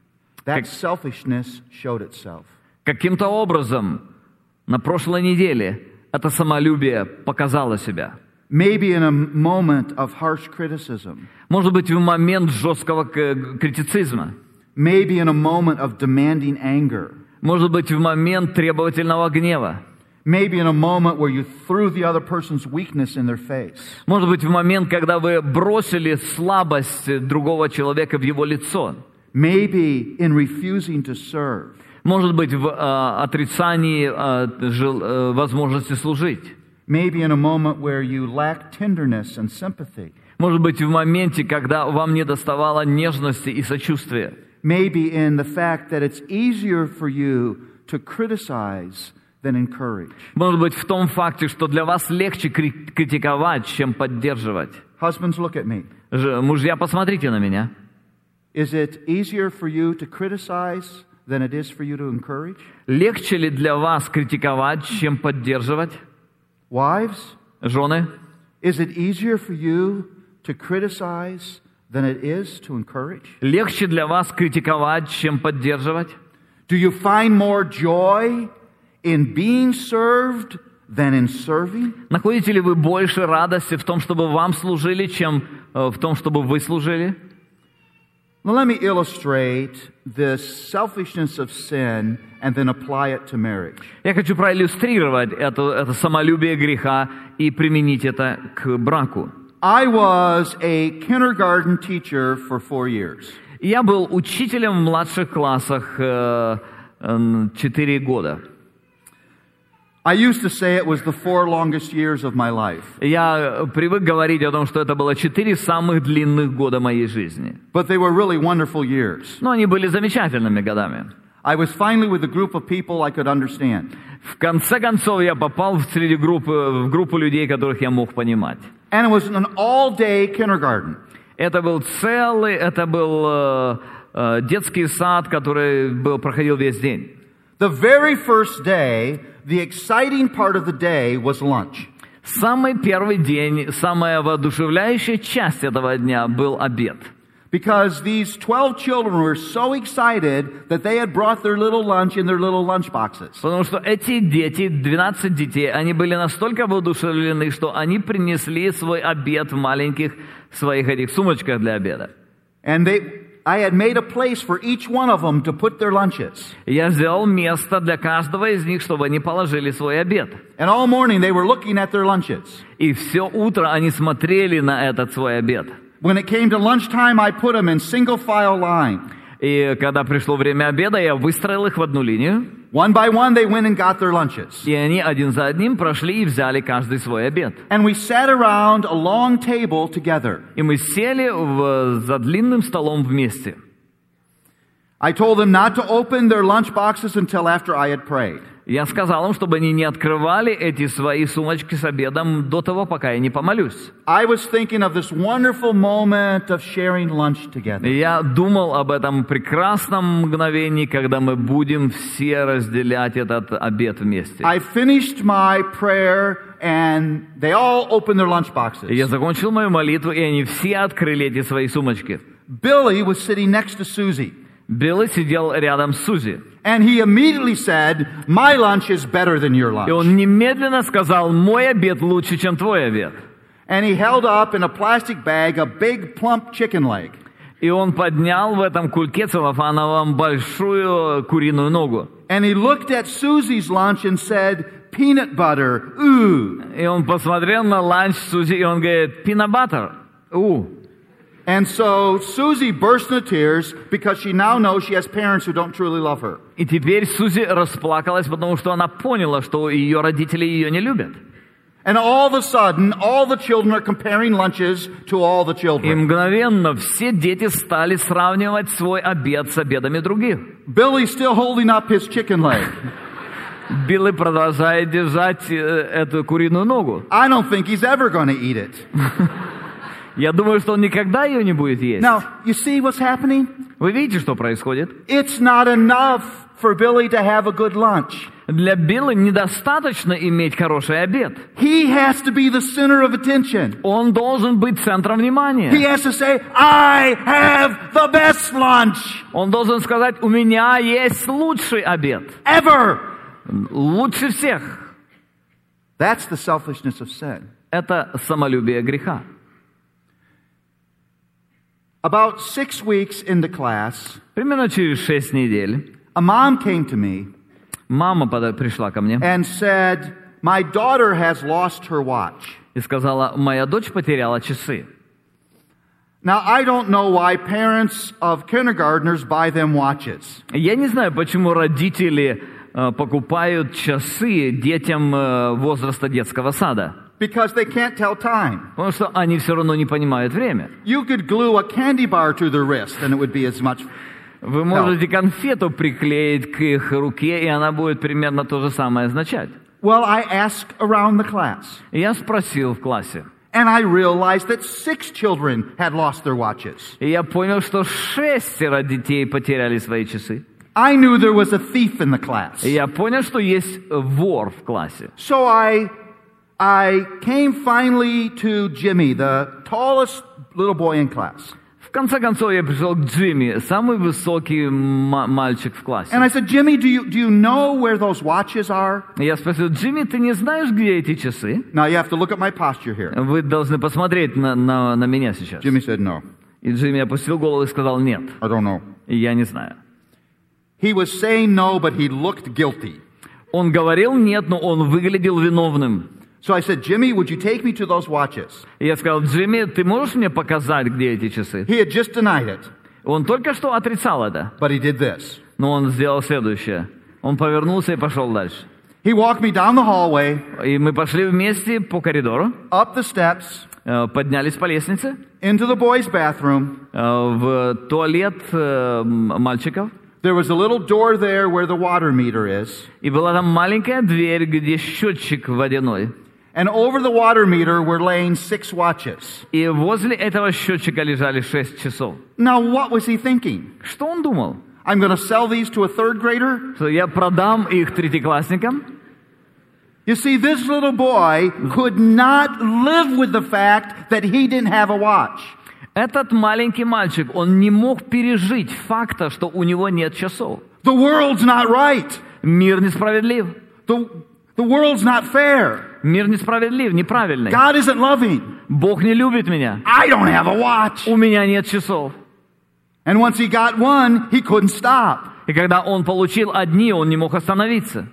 [SPEAKER 1] that selfishness showed itself.
[SPEAKER 2] Каким-то образом на прошлой неделе это самолюбие показало себя.
[SPEAKER 1] Maybe in a moment of harsh criticism.
[SPEAKER 2] Может быть, в момент жесткого критицизма.
[SPEAKER 1] Maybe in a moment of demanding anger.
[SPEAKER 2] Может быть, в момент требовательного гнева.
[SPEAKER 1] Maybe in a moment where you threw the other person's weakness in their face.
[SPEAKER 2] Может быть, в момент, когда вы бросили слабость другого человека в его лицо.
[SPEAKER 1] Maybe in refusing to serve.
[SPEAKER 2] Может быть, в э, отрицании э, жел, э, возможности служить.
[SPEAKER 1] Maybe in a moment where you lack tenderness and sympathy.
[SPEAKER 2] Может быть, в моменте, когда вам недоставало нежности и сочувствия.
[SPEAKER 1] Maybe in the fact that it's easier for you to criticize than encourage.
[SPEAKER 2] Может быть, в том факте, что для вас легче критиковать, чем поддерживать.
[SPEAKER 1] Husbands, look at me.
[SPEAKER 2] Ж, мужья, посмотрите на меня.
[SPEAKER 1] Is it easier for you to criticize than it is for you to encourage?
[SPEAKER 2] Легче ли для вас критиковать, чем поддерживать?
[SPEAKER 1] Wives,
[SPEAKER 2] жены,
[SPEAKER 1] is it easier for you to criticize than it is to encourage?
[SPEAKER 2] Легче для вас критиковать, чем поддерживать?
[SPEAKER 1] Do you find more joy in being served than in serving?
[SPEAKER 2] Находите ли вы больше радости в том, чтобы вам служили, чем в том, чтобы вы служили?
[SPEAKER 1] Now let me illustrate this selfishness of sin and then apply it to marriage.
[SPEAKER 2] Я хочу проиллюстрировать это, это самолюбие греха и применить это к браку.
[SPEAKER 1] I was a kindergarten teacher for four years.
[SPEAKER 2] Я был учителем в младших классах э, э, четыре года.
[SPEAKER 1] I used to say it was the four longest years of my life.
[SPEAKER 2] Я привык говорить о том, что это было четыре самых длинных года моей жизни.
[SPEAKER 1] But they were really wonderful years.
[SPEAKER 2] Но они были замечательными годами.
[SPEAKER 1] I was finally with a group of people I could understand.
[SPEAKER 2] В конце концов, я попал в среди группы, в группу людей, которых я мог понимать.
[SPEAKER 1] And it was an all-day kindergarten.
[SPEAKER 2] Это был целый, это был э, э, детский сад, который был, проходил весь день.
[SPEAKER 1] The very first day, the exciting part of the day was lunch.
[SPEAKER 2] Самый первый день, самая воодушевляющая часть этого дня был обед.
[SPEAKER 1] Because these twelve children were so excited that they had brought their little lunch in their little lunch boxes.
[SPEAKER 2] Потому что эти дети, двенадцать детей, они были настолько воодушевлены, что они принесли свой обед в маленьких своих этих сумочках для обеда.
[SPEAKER 1] And they, I had made a place for each one of them to put their lunches.
[SPEAKER 2] Я сделал место для каждого из них, чтобы они положили свой обед.
[SPEAKER 1] And all morning they were looking at their lunches.
[SPEAKER 2] И все утро они смотрели на этот свой обед.
[SPEAKER 1] When it came to lunchtime, I put them in single file line.
[SPEAKER 2] И когда пришло время обеда, я выстроил их в одну линию.
[SPEAKER 1] One by one, they went and got their lunches.
[SPEAKER 2] И они один за одним прошли и взяли каждый свой обед.
[SPEAKER 1] And we sat around a long table together.
[SPEAKER 2] И мы сели в, за длинным столом вместе.
[SPEAKER 1] I told them not to open their lunch boxes until after I had prayed.
[SPEAKER 2] Я сказал им, чтобы они не открывали эти свои сумочки с обедом до того, пока я не помолюсь.
[SPEAKER 1] I was thinking of this wonderful moment of sharing lunch together.
[SPEAKER 2] Я думал об этом прекрасном мгновении, когда мы будем все разделять этот обед вместе.
[SPEAKER 1] I finished my prayer and they all opened their lunch boxes.
[SPEAKER 2] Я закончил мою молитву, и они все открыли эти свои сумочки.
[SPEAKER 1] Billy was sitting next to Susie.
[SPEAKER 2] Билл сидел рядом с Сузи.
[SPEAKER 1] And he immediately said, "My lunch is better than your lunch."
[SPEAKER 2] И он немедленно сказал: мой обед лучше, чем твой обед.
[SPEAKER 1] And he held up in a plastic bag a big plump chicken leg.
[SPEAKER 2] И он поднял в этом кульке целлофановом большую куриную ногу.
[SPEAKER 1] And he looked at Susie's lunch and said, "Peanut butter, ooh."
[SPEAKER 2] И он посмотрел на ланч Сузи, и он говорит: peanut butter, у.
[SPEAKER 1] And so Susie burst into tears because she now knows she has parents who don't truly love her.
[SPEAKER 2] И теперь Сузи расплакалась, потому что она поняла, что ее родители ее не любят.
[SPEAKER 1] And all of a sudden, all the children are comparing lunches to all the
[SPEAKER 2] И
[SPEAKER 1] children.
[SPEAKER 2] мгновенно все дети стали сравнивать свой обед с обедами других.
[SPEAKER 1] Billy's still holding up his chicken leg.
[SPEAKER 2] Билли продолжает держать э, эту куриную ногу.
[SPEAKER 1] I don't think he's ever going to eat it.
[SPEAKER 2] Я думаю, что он никогда ее не будет есть.
[SPEAKER 1] Now, you see what's happening?
[SPEAKER 2] Вы видите, что происходит?
[SPEAKER 1] It's not enough for Billy to have a good lunch.
[SPEAKER 2] Для Билла недостаточно иметь хороший обед.
[SPEAKER 1] He has to be the center of attention.
[SPEAKER 2] Он должен быть центром
[SPEAKER 1] He
[SPEAKER 2] внимания.
[SPEAKER 1] has to say, I have the best lunch
[SPEAKER 2] Он должен сказать, у меня есть лучший обед.
[SPEAKER 1] ever.
[SPEAKER 2] Лучше всех.
[SPEAKER 1] That's the selfishness of sin.
[SPEAKER 2] Это самолюбие греха.
[SPEAKER 1] About six weeks into class,
[SPEAKER 2] Примерно через шесть недель
[SPEAKER 1] a mom came to me
[SPEAKER 2] мама пода- пришла ко мне
[SPEAKER 1] and said, my daughter has lost her watch.
[SPEAKER 2] и сказала, моя дочь потеряла часы.
[SPEAKER 1] Now, I don't know why parents of kindergartners buy them watches.
[SPEAKER 2] Я не знаю, почему родители э, покупают часы детям э, возраста детского сада.
[SPEAKER 1] Because they can't tell time.
[SPEAKER 2] Потому что они все равно не понимают время.
[SPEAKER 1] You could glue a candy bar to their wrist and it would be as much.
[SPEAKER 2] Вы можете конфету приклеить к их руке, и она будет примерно то же самое означать.
[SPEAKER 1] Well, I asked around the class,
[SPEAKER 2] И я спросил в классе.
[SPEAKER 1] and I realized that six children had lost their watches.
[SPEAKER 2] И я понял, что шестеро детей потеряли свои часы.
[SPEAKER 1] I knew there was a thief in the class.
[SPEAKER 2] И я понял, что есть вор в классе.
[SPEAKER 1] So I, I came finally to Jimmy, the tallest little boy in class.
[SPEAKER 2] В конце концов, я пришел к Джимми, самый высокий ма- мальчик в классе.
[SPEAKER 1] And I said, Jimmy, do you, do you know where those watches are?
[SPEAKER 2] И я спросил, Джимми, ты не знаешь, где эти часы?
[SPEAKER 1] Now you have to look at my posture here.
[SPEAKER 2] Вы должны посмотреть на, на, на меня сейчас.
[SPEAKER 1] Jimmy said, no,
[SPEAKER 2] И Джимми опустил голову и сказал, нет,
[SPEAKER 1] I don't know.
[SPEAKER 2] и я не знаю.
[SPEAKER 1] He was saying no, but he looked guilty.
[SPEAKER 2] Он говорил нет, но он выглядел виновным.
[SPEAKER 1] So I said, Jimmy, would you take me to those watches?
[SPEAKER 2] И я сказал, Джимми, ты можешь мне показать, где эти часы?
[SPEAKER 1] He had just denied it,
[SPEAKER 2] Он только что отрицал это,
[SPEAKER 1] but he did this.
[SPEAKER 2] но он сделал следующее. Он повернулся и пошел дальше.
[SPEAKER 1] He walked me down the hallway,
[SPEAKER 2] И мы пошли вместе по коридору,
[SPEAKER 1] up the steps,
[SPEAKER 2] э, поднялись по лестнице,
[SPEAKER 1] into the boys' bathroom.
[SPEAKER 2] э, в туалет э, м- мальчиков.
[SPEAKER 1] There was a little door there where the water meter is.
[SPEAKER 2] И была там маленькая дверь, где счетчик водяной.
[SPEAKER 1] And over the water meter were laying six watches.
[SPEAKER 2] И возле этого счетчика лежали шесть часов.
[SPEAKER 1] Now, what was he thinking?
[SPEAKER 2] Что он думал?
[SPEAKER 1] I'm going to sell these to a third grader?
[SPEAKER 2] Что я продам их третьеклассникам?
[SPEAKER 1] You see, this little boy could not live with the fact that he didn't have a watch.
[SPEAKER 2] Этот маленький мальчик, он не мог пережить факта, что у него нет часов.
[SPEAKER 1] The world's not right.
[SPEAKER 2] Мир несправедлив.
[SPEAKER 1] The, the world's not fair.
[SPEAKER 2] Мир несправедлив, неправильный.
[SPEAKER 1] God isn't loving.
[SPEAKER 2] Бог не любит меня.
[SPEAKER 1] I don't have a watch.
[SPEAKER 2] У меня нет часов.
[SPEAKER 1] And once he got one, he couldn't stop.
[SPEAKER 2] И когда он получил одни, он не мог остановиться.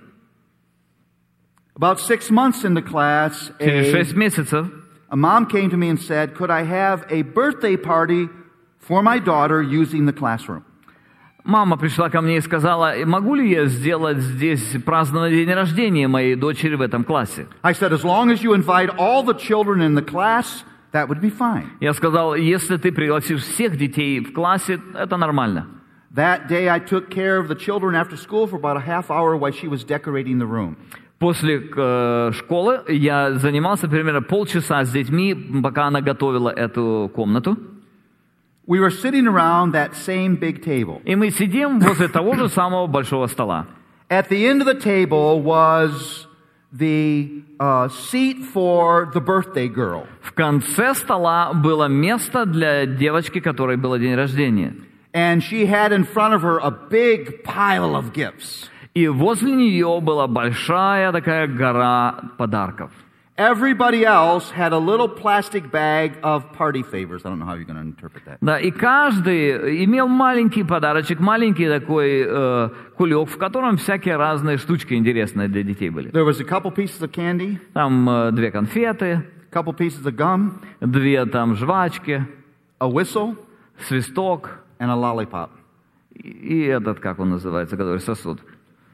[SPEAKER 1] About six months into class,
[SPEAKER 2] Через
[SPEAKER 1] a,
[SPEAKER 2] шесть месяцев
[SPEAKER 1] a mom came to me and said, could I have a birthday party for my daughter using the classroom?
[SPEAKER 2] мама пришла ко мне и сказала, могу ли я сделать здесь праздновать день рождения моей дочери в этом классе?
[SPEAKER 1] I said, as long as you invite all the children in the class, that would be fine.
[SPEAKER 2] Я сказал, если ты пригласишь всех детей в классе, это нормально.
[SPEAKER 1] That day I took care of the children after school for about a half hour while she was decorating the room.
[SPEAKER 2] После э, школы я занимался примерно полчаса с детьми, пока она готовила эту комнату.
[SPEAKER 1] We were sitting around that same big table.
[SPEAKER 2] И мы сидим возле того же самого большого стола.
[SPEAKER 1] At the end of the table was the uh, seat for the birthday girl.
[SPEAKER 2] В конце стола было место для девочки, которой было день рождения.
[SPEAKER 1] And she had in front of her a big pile of gifts.
[SPEAKER 2] И возле нее была большая такая гора подарков.
[SPEAKER 1] Everybody else had a little plastic bag of party favors. I don't know how you're going to interpret that.
[SPEAKER 2] Да, и каждый имел маленький подарочек, маленький такой э, кулек, в котором всякие разные штучки интересные для детей были.
[SPEAKER 1] There was a couple pieces of candy,
[SPEAKER 2] Там э, две конфеты,
[SPEAKER 1] a couple pieces of gum,
[SPEAKER 2] две там жвачки,
[SPEAKER 1] a whistle,
[SPEAKER 2] свисток
[SPEAKER 1] and a lollipop.
[SPEAKER 2] и, и этот, как он называется, который сосуд.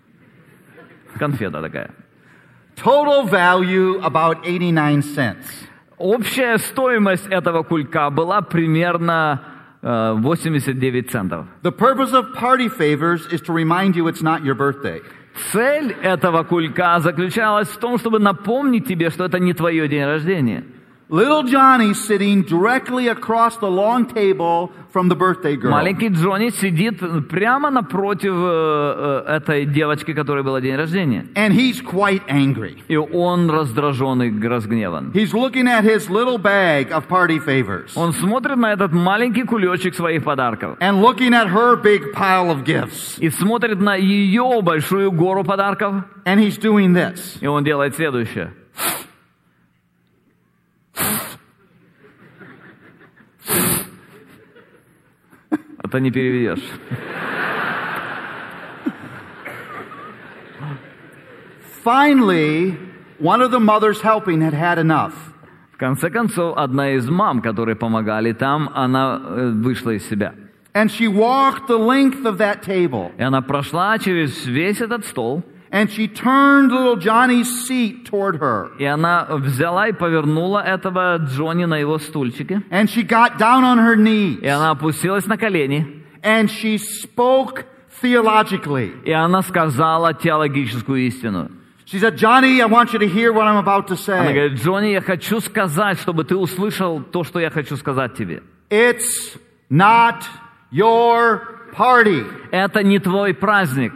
[SPEAKER 2] Конфета такая.
[SPEAKER 1] Total value about eighty-nine cents.
[SPEAKER 2] Общая стоимость этого кулька была примерно э, восемьдесят девять центов.
[SPEAKER 1] The purpose of party favors is to remind you it's not your birthday.
[SPEAKER 2] Цель этого кулька заключалась в том, чтобы напомнить тебе, что это не твое день рождения.
[SPEAKER 1] Little Johnny sitting directly across the long table from the birthday girl.
[SPEAKER 2] Маленький Джонни сидит прямо напротив э, э, этой девочки, которой был день рождения.
[SPEAKER 1] And he's quite angry.
[SPEAKER 2] И он раздражен и разгневан.
[SPEAKER 1] He's looking at his little bag of party favors.
[SPEAKER 2] Он смотрит на этот маленький кулечек своих подарков.
[SPEAKER 1] And looking at her big pile of gifts.
[SPEAKER 2] И смотрит на ее большую гору подарков.
[SPEAKER 1] And he's doing this.
[SPEAKER 2] И он делает следующее. Это не переведешь.
[SPEAKER 1] Finally, one of the mothers helping had had enough.
[SPEAKER 2] В конце концов, одна из мам, которые помогали там, она вышла из себя.
[SPEAKER 1] And she walked the length of that table.
[SPEAKER 2] И она прошла через весь этот стол.
[SPEAKER 1] And she turned little Johnny's seat toward her.
[SPEAKER 2] И она взяла и повернула этого Джонни на его стульчике.
[SPEAKER 1] And she got down on her knees.
[SPEAKER 2] И она опустилась на колени.
[SPEAKER 1] And she spoke theologically.
[SPEAKER 2] И она сказала теологическую истину.
[SPEAKER 1] She said, Johnny, I want you to hear what I'm about to say.
[SPEAKER 2] Она говорит, Джонни, я хочу сказать, чтобы ты услышал то, что я хочу сказать тебе.
[SPEAKER 1] It's not your party.
[SPEAKER 2] Это не твой праздник.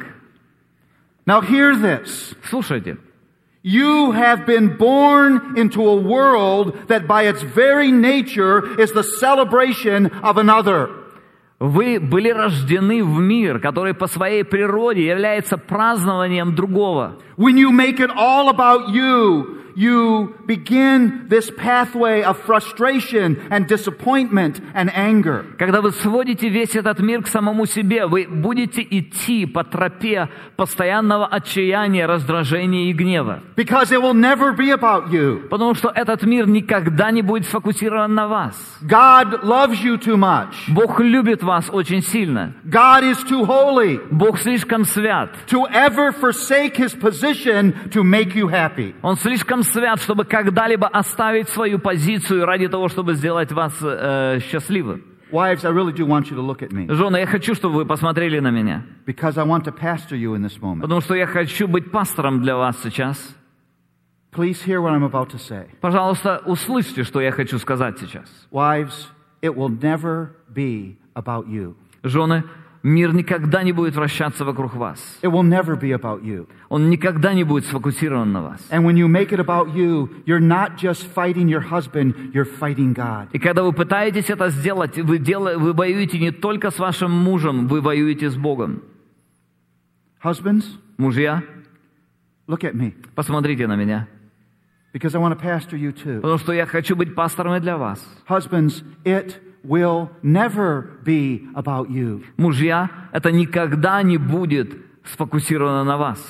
[SPEAKER 1] Now hear this.
[SPEAKER 2] Слушайте.
[SPEAKER 1] You have been born into a world that by its very nature is the celebration of another.
[SPEAKER 2] Вы были рождены в мир, который по своей природе является празднованием другого.
[SPEAKER 1] When you make it all about you, you begin this pathway of frustration and disappointment and anger.
[SPEAKER 2] Когда вы сводите весь этот мир к самому себе, вы будете идти по тропе постоянного отчаяния, раздражения и гнева.
[SPEAKER 1] Because it will never be about you.
[SPEAKER 2] Потому что этот мир никогда не будет сфокусирован на вас.
[SPEAKER 1] God loves you too much.
[SPEAKER 2] Бог любит вас очень сильно.
[SPEAKER 1] God is too holy.
[SPEAKER 2] Бог слишком свят.
[SPEAKER 1] To ever forsake his position to make you happy.
[SPEAKER 2] Он слишком свят, чтобы когда-либо оставить свою позицию ради того, чтобы сделать вас э, счастливым.
[SPEAKER 1] Wives, I really do want you to look at me.
[SPEAKER 2] Жены, я хочу, чтобы вы посмотрели на меня.
[SPEAKER 1] Because I want to pastor you in this moment.
[SPEAKER 2] Потому что я хочу быть пастором для вас сейчас.
[SPEAKER 1] Please hear what I'm about to say.
[SPEAKER 2] Пожалуйста, услышьте, что я хочу сказать сейчас.
[SPEAKER 1] Wives, it will never be about you.
[SPEAKER 2] Жены, мир никогда не будет вращаться вокруг вас.
[SPEAKER 1] It will never be about you.
[SPEAKER 2] Он никогда не будет сфокусирован на вас.
[SPEAKER 1] And when you make it about you, you're not just fighting your husband, you're fighting God.
[SPEAKER 2] И когда вы пытаетесь это сделать, вы, дел... вы воюете не только с вашим мужем, вы воюете с Богом.
[SPEAKER 1] Husbands,
[SPEAKER 2] мужья,
[SPEAKER 1] look at me.
[SPEAKER 2] Посмотрите на меня.
[SPEAKER 1] Because I want to pastor you too.
[SPEAKER 2] Потому что я хочу быть пастором и для вас.
[SPEAKER 1] Husbands, it will never be about you.
[SPEAKER 2] Мужья, это никогда не будет сфокусировано на вас.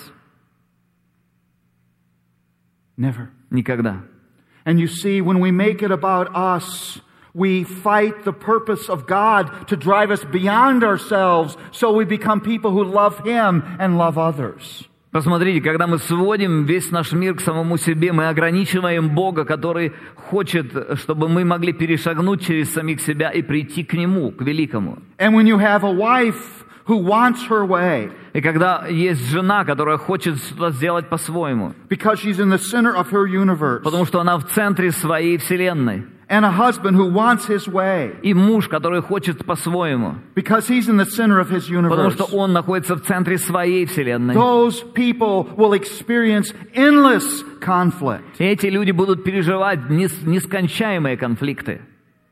[SPEAKER 1] Never.
[SPEAKER 2] Никогда.
[SPEAKER 1] And you see, when we make it about us, we fight the purpose of God to drive us beyond ourselves, so we become people who love Him and love others.
[SPEAKER 2] Посмотрите, когда мы сводим весь наш мир к самому себе, мы ограничиваем Бога, который хочет, чтобы мы могли перешагнуть через самих себя и прийти к Нему, к Великому.
[SPEAKER 1] And when you have a wife who wants her way,
[SPEAKER 2] и когда есть жена, которая хочет что-то сделать по-своему,
[SPEAKER 1] because she's in the center of her universe,
[SPEAKER 2] потому что она в центре своей вселенной,
[SPEAKER 1] and a husband who wants his way,
[SPEAKER 2] и муж, который хочет по-своему,
[SPEAKER 1] because he's in the center of his universe,
[SPEAKER 2] потому что он находится в центре своей вселенной,
[SPEAKER 1] those people will experience endless conflict.
[SPEAKER 2] И эти люди будут переживать нес- нескончаемые конфликты.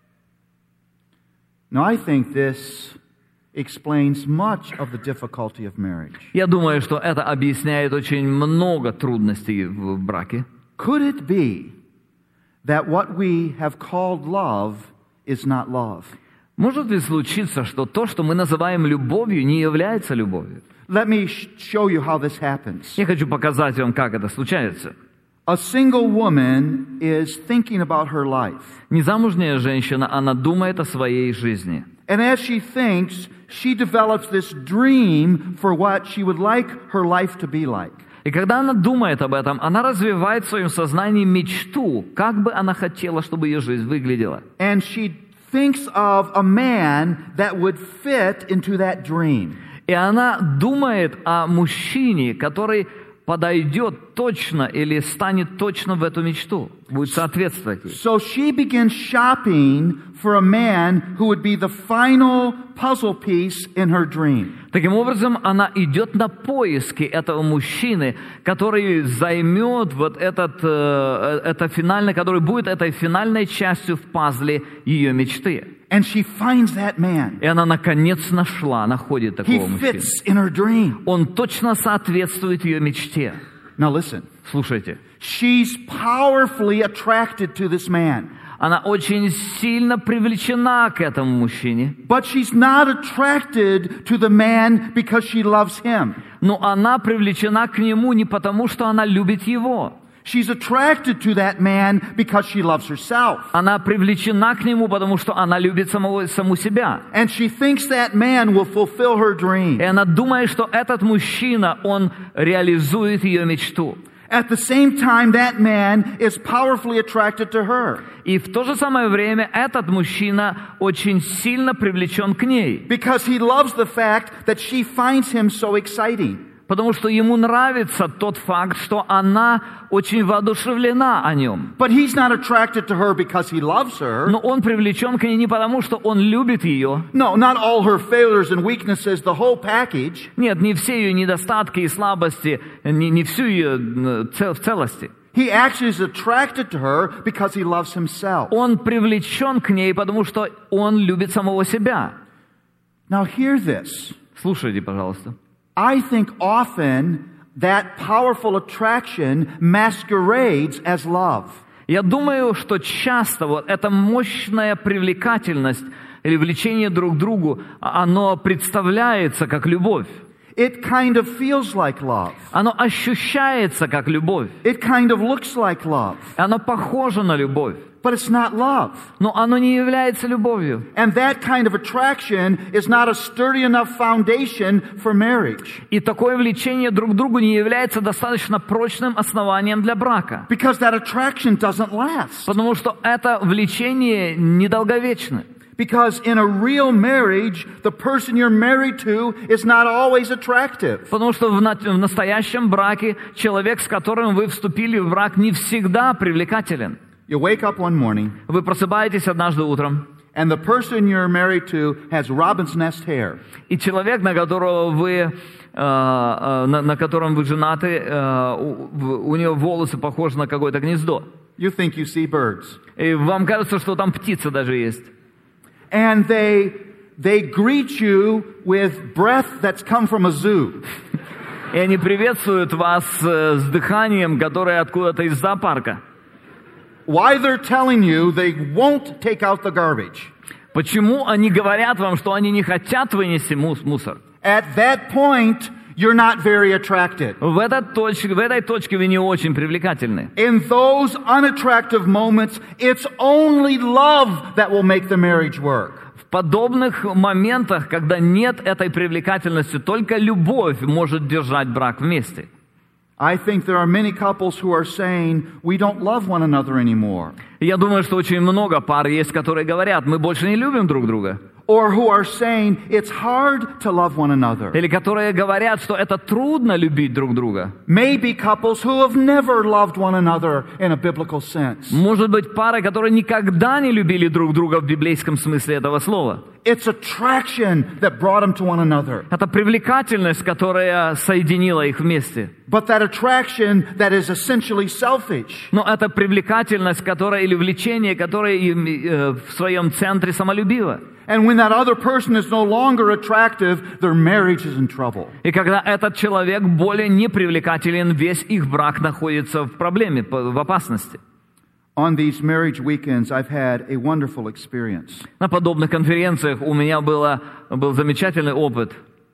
[SPEAKER 1] Now, I think this explains much of the difficulty of marriage.
[SPEAKER 2] Я думаю, что это объясняет очень много трудностей в браке.
[SPEAKER 1] Could it be that what we have called love is not love?
[SPEAKER 2] Может ли случиться, что то, что мы называем любовью, не является любовью?
[SPEAKER 1] Let me sh- show you how this happens.
[SPEAKER 2] Я хочу показать вам, как это случается.
[SPEAKER 1] A single woman is thinking about her life.
[SPEAKER 2] Незамужняя женщина, она думает о своей жизни.
[SPEAKER 1] And as she thinks, she develops this dream for what she would like her life to be like.
[SPEAKER 2] И когда она думает об этом, она развивает в своем сознании мечту, как бы она хотела, чтобы ее жизнь выглядела.
[SPEAKER 1] And she thinks of a man that would fit into that dream.
[SPEAKER 2] И она думает о мужчине, который подойдет точно или станет точно в эту мечту, будет соответствовать ей.
[SPEAKER 1] So she begins shopping for a man who would be the final puzzle piece in her dream.
[SPEAKER 2] Таким образом, она идет на поиски этого мужчины, который займет вот этот, э, это финальное, который будет этой финальной частью в пазле ее мечты.
[SPEAKER 1] And she finds that man.
[SPEAKER 2] И она наконец нашла, находит такого
[SPEAKER 1] He
[SPEAKER 2] мужчину.
[SPEAKER 1] fits in her dream.
[SPEAKER 2] Он точно соответствует ее мечте.
[SPEAKER 1] Now listen.
[SPEAKER 2] Слушайте.
[SPEAKER 1] She's powerfully attracted to this man.
[SPEAKER 2] Она очень сильно привлечена к этому мужчине.
[SPEAKER 1] But she's not attracted to the man because she loves him.
[SPEAKER 2] Но она привлечена к нему не потому, что она любит его.
[SPEAKER 1] She's attracted to that man because she loves herself.
[SPEAKER 2] Она привлечена к нему, потому что она любит самого, саму себя.
[SPEAKER 1] And she thinks that man will fulfill her dream.
[SPEAKER 2] И она думает, что этот мужчина, он реализует ее мечту.
[SPEAKER 1] At the same time, that man is powerfully attracted to her.
[SPEAKER 2] И в то же самое время этот мужчина очень сильно привлечен к ней.
[SPEAKER 1] Because he loves the fact that she finds him so exciting.
[SPEAKER 2] Потому что ему нравится тот факт, что она очень воодушевлена о нем.
[SPEAKER 1] But he's not attracted to her because he loves her.
[SPEAKER 2] Но он привлечен к ней не потому, что он любит ее.
[SPEAKER 1] No, not all her failures and weaknesses, the whole package.
[SPEAKER 2] Нет, не все ее недостатки и слабости, не, не всю ее цел, в целости.
[SPEAKER 1] He actually is attracted to her because he loves himself.
[SPEAKER 2] Он привлечен к ней, потому что он любит самого себя.
[SPEAKER 1] Now hear this.
[SPEAKER 2] Слушайте, пожалуйста.
[SPEAKER 1] I think often that powerful attraction masquerades as love.
[SPEAKER 2] Я думаю, что часто вот эта мощная привлекательность или влечение друг к другу, оно представляется как любовь.
[SPEAKER 1] It kind of feels like love.
[SPEAKER 2] Оно ощущается как любовь.
[SPEAKER 1] It kind of looks like love.
[SPEAKER 2] Оно похоже на любовь.
[SPEAKER 1] But it's not love.
[SPEAKER 2] Но оно не является любовью.
[SPEAKER 1] And that kind of attraction is not a sturdy enough foundation for marriage.
[SPEAKER 2] И такое влечение друг к другу не является достаточно прочным основанием для брака.
[SPEAKER 1] Because that attraction doesn't last.
[SPEAKER 2] Потому что это влечение недолговечно.
[SPEAKER 1] Because in a real marriage, the person you're married to is not always attractive.
[SPEAKER 2] Потому что в, на- в настоящем браке человек, с которым вы вступили в брак, не всегда привлекателен.
[SPEAKER 1] You wake up one morning,
[SPEAKER 2] Вы просыпаетесь однажды утром,
[SPEAKER 1] and the person you're married to has robin's nest hair.
[SPEAKER 2] и человек, на которого вы, э, э, на, на котором вы женаты, э, у, у него волосы похожи на какое-то гнездо.
[SPEAKER 1] You think you see birds.
[SPEAKER 2] И вам кажется, что там птица даже есть.
[SPEAKER 1] And they, they greet you with breath that's come from a zoo.
[SPEAKER 2] И они приветствуют вас э, с дыханием, которое откуда-то из зоопарка.
[SPEAKER 1] Why they're telling you they won't take out the garbage.
[SPEAKER 2] Почему они говорят вам, что они не хотят вынести мус- мусор?
[SPEAKER 1] At that point, you're not very attracted.
[SPEAKER 2] В, этот точ- в этой точке вы не очень привлекательны.
[SPEAKER 1] In those unattractive moments, it's only love that will make the marriage work.
[SPEAKER 2] В подобных моментах, когда нет этой привлекательности, только любовь может держать брак вместе.
[SPEAKER 1] I think there are many couples who are saying, we don't love one another anymore.
[SPEAKER 2] Я думаю, что очень много пар есть, которые говорят, мы больше не любим друг друга.
[SPEAKER 1] Or who are saying, it's hard to love one another.
[SPEAKER 2] Или которые говорят, что это трудно любить друг друга.
[SPEAKER 1] Maybe couples who have never loved one another in a biblical sense.
[SPEAKER 2] Может быть, пары, которые никогда не любили друг друга в библейском смысле этого слова.
[SPEAKER 1] It's attraction that brought them to one another.
[SPEAKER 2] Это привлекательность, которая соединила их вместе.
[SPEAKER 1] But that attraction that is essentially selfish.
[SPEAKER 2] Но это привлекательность, которая, или влечение, которое им, э, в своем центре самолюбиво.
[SPEAKER 1] And when that other person is no longer attractive, their marriage is in trouble.
[SPEAKER 2] И когда этот человек более не привлекателен, весь их брак находится в проблеме, в опасности.
[SPEAKER 1] On these marriage weekends, I've had a wonderful experience.
[SPEAKER 2] На подобных конференциях у меня было, был замечательный опыт.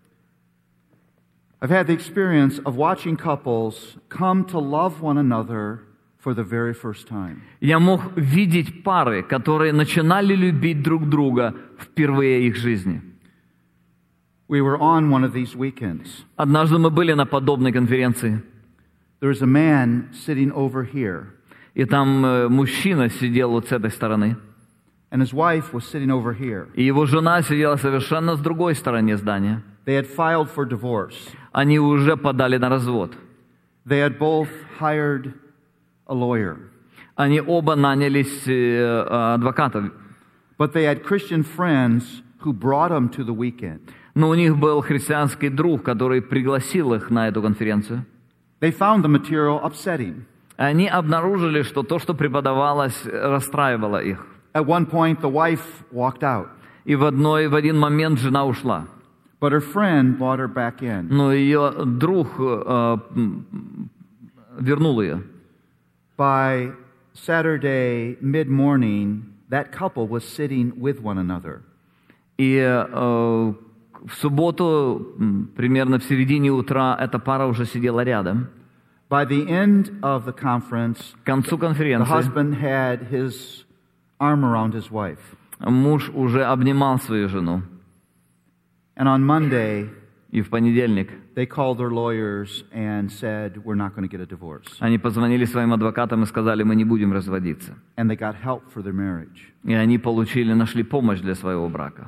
[SPEAKER 1] I've had the experience of watching couples come to love one another for the very first time.
[SPEAKER 2] Я мог видеть пары, которые начинали любить друг друга впервые в их жизни.
[SPEAKER 1] We were on one of these weekends.
[SPEAKER 2] Однажды мы были на подобной конференции,
[SPEAKER 1] There was a man sitting over here,
[SPEAKER 2] и там э, мужчина сидел вот с этой стороны,
[SPEAKER 1] and his wife was sitting over here.
[SPEAKER 2] и его жена сидела совершенно с другой стороне здания.
[SPEAKER 1] They had filed for divorce.
[SPEAKER 2] Они уже подали на развод.
[SPEAKER 1] They had both hired a lawyer,
[SPEAKER 2] Они оба нанялись э, адвокатом,
[SPEAKER 1] but they had Christian friends who brought them to the weekend.
[SPEAKER 2] но у них был христианский друг, который пригласил их на эту конференцию.
[SPEAKER 1] They found the material upsetting.
[SPEAKER 2] Они обнаружили, что то, что преподавалось, расстраивало их.
[SPEAKER 1] At one point, the wife walked out,
[SPEAKER 2] И в, одной, в один момент жена ушла.
[SPEAKER 1] but her friend brought her back in.
[SPEAKER 2] Но ее друг э, вернул ее.
[SPEAKER 1] By Saturday mid-morning, that couple was sitting with one another.
[SPEAKER 2] И э, в субботу, м, примерно в середине утра, эта пара уже сидела рядом.
[SPEAKER 1] By the end of the conference,
[SPEAKER 2] К концу
[SPEAKER 1] the
[SPEAKER 2] конференции
[SPEAKER 1] husband had his arm around his wife.
[SPEAKER 2] муж уже обнимал свою жену.
[SPEAKER 1] And on Monday,
[SPEAKER 2] И в понедельник
[SPEAKER 1] they called their lawyers and said, we're not going to get a divorce.
[SPEAKER 2] они позвонили своим адвокатам и сказали, мы не будем разводиться.
[SPEAKER 1] And they got help for their marriage.
[SPEAKER 2] И они получили, нашли помощь для своего брака.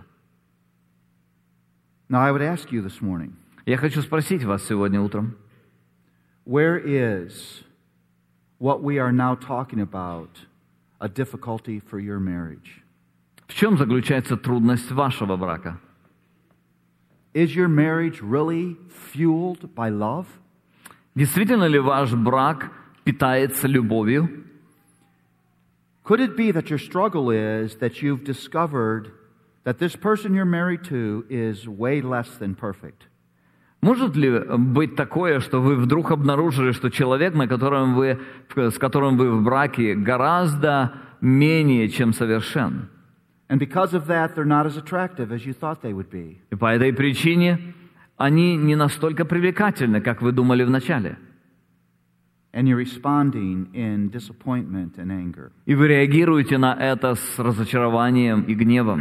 [SPEAKER 1] Now, I would ask you this morning,
[SPEAKER 2] Я хочу спросить вас сегодня утром,
[SPEAKER 1] where is what we are now talking about a difficulty for your marriage?
[SPEAKER 2] в чем заключается трудность вашего брака?
[SPEAKER 1] Is your marriage really fueled by love?
[SPEAKER 2] Действительно ли ваш брак питается любовью?
[SPEAKER 1] Could it be that your struggle is that you've discovered that this person you're married to is way less than perfect?
[SPEAKER 2] Может ли быть такое, что вы вдруг обнаружили, что человек, на котором вы, с которым вы в браке, гораздо менее, чем совершен?
[SPEAKER 1] And because of that, they're not as attractive as you thought they would be.
[SPEAKER 2] И по этой причине они не настолько привлекательны, как вы думали вначале.
[SPEAKER 1] And you're responding in disappointment and anger.
[SPEAKER 2] И вы реагируете на это с разочарованием и гневом.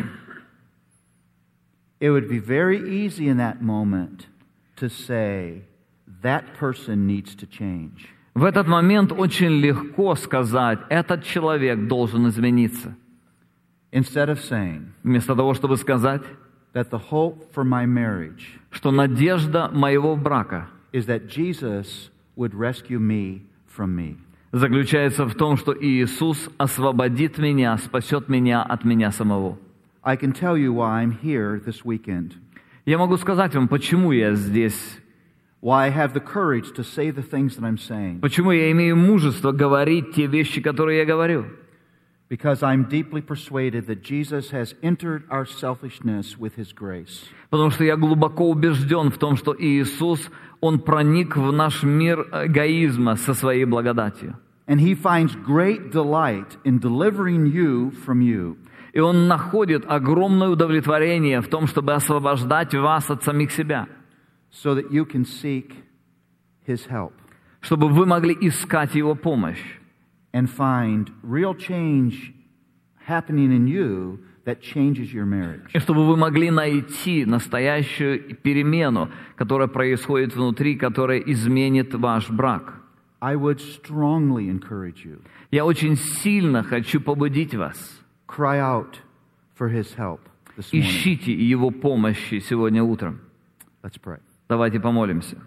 [SPEAKER 1] It would be very easy in that moment to say, that person needs to change.
[SPEAKER 2] В этот момент очень легко сказать, этот человек должен измениться.
[SPEAKER 1] Instead of saying
[SPEAKER 2] Вместо того, чтобы сказать,
[SPEAKER 1] that the hope for my marriage
[SPEAKER 2] что надежда моего брака
[SPEAKER 1] is that Jesus would rescue me from me.
[SPEAKER 2] заключается в том, что Иисус освободит меня, спасет меня от меня самого.
[SPEAKER 1] I can tell you why I'm here this weekend.
[SPEAKER 2] Я могу сказать вам, почему я здесь,
[SPEAKER 1] Why I have the courage to say the things that I'm saying.
[SPEAKER 2] почему я имею мужество говорить те вещи, которые я говорю.
[SPEAKER 1] Because I'm deeply persuaded that Jesus has entered our selfishness with His grace.
[SPEAKER 2] Потому что я глубоко убежден в том, что Иисус, Он проник в наш мир эгоизма со Своей благодатью.
[SPEAKER 1] And He finds great delight in delivering you from you.
[SPEAKER 2] И Он находит огромное удовлетворение в том, чтобы освобождать вас от самих себя,
[SPEAKER 1] So that you can seek His help
[SPEAKER 2] чтобы вы могли искать Его помощь
[SPEAKER 1] and find real change happening in you that changes your marriage.
[SPEAKER 2] и чтобы вы могли найти настоящую перемену, которая происходит внутри, которая изменит ваш брак.
[SPEAKER 1] I would strongly encourage you.
[SPEAKER 2] Я очень сильно хочу побудить вас.
[SPEAKER 1] Cry out for His help this morning.
[SPEAKER 2] Ищите Его помощи сегодня утром.
[SPEAKER 1] Let's pray.
[SPEAKER 2] Давайте помолимся.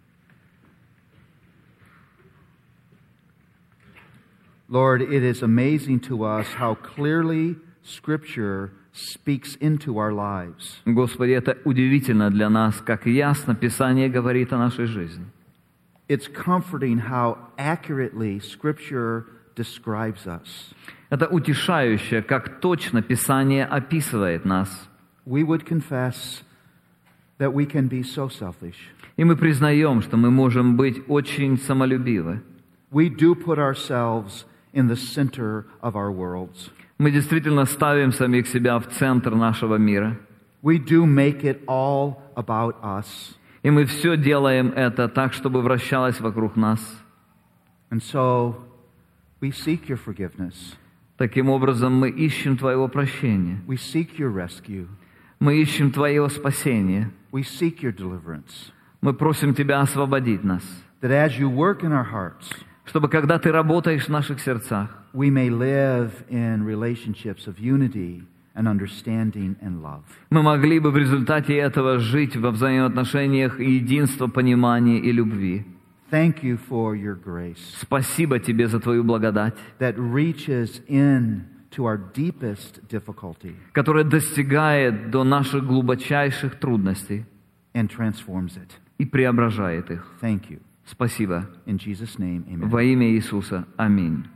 [SPEAKER 1] Lord, it is amazing to us how clearly Scripture speaks into our lives.
[SPEAKER 2] Господи, это удивительно для нас, как ясно Писание говорит о нашей жизни.
[SPEAKER 1] It's comforting how accurately Scripture describes us.
[SPEAKER 2] Это утешающе, как точно Писание описывает нас.
[SPEAKER 1] We would confess that we can be so selfish.
[SPEAKER 2] И мы признаем, что мы можем быть очень самолюбивы.
[SPEAKER 1] We do put ourselves in the center of our worlds.
[SPEAKER 2] Мы действительно ставим самих себя в центр нашего мира.
[SPEAKER 1] We do make it all about us.
[SPEAKER 2] И мы все делаем это так, чтобы вращалось вокруг нас.
[SPEAKER 1] And so we seek your forgiveness.
[SPEAKER 2] Таким образом, мы ищем Твоего прощения.
[SPEAKER 1] We seek your rescue.
[SPEAKER 2] Мы ищем Твоего спасения.
[SPEAKER 1] We seek your deliverance.
[SPEAKER 2] Мы просим Тебя освободить нас,
[SPEAKER 1] That as you work in our hearts,
[SPEAKER 2] чтобы когда Ты работаешь в наших сердцах,
[SPEAKER 1] we may live in relationships of unity and understanding and love.
[SPEAKER 2] мы могли бы в результате этого жить во взаимоотношениях единства, понимания и любви.
[SPEAKER 1] Thank you for your grace
[SPEAKER 2] Спасибо Тебе за Твою благодать,
[SPEAKER 1] that reaches in to our deepest difficulty
[SPEAKER 2] которая достигает до наших глубочайших трудностей
[SPEAKER 1] and transforms it.
[SPEAKER 2] и преображает их.
[SPEAKER 1] Thank you.
[SPEAKER 2] Спасибо.
[SPEAKER 1] In Jesus' name, amen.
[SPEAKER 2] Во имя Иисуса. Аминь.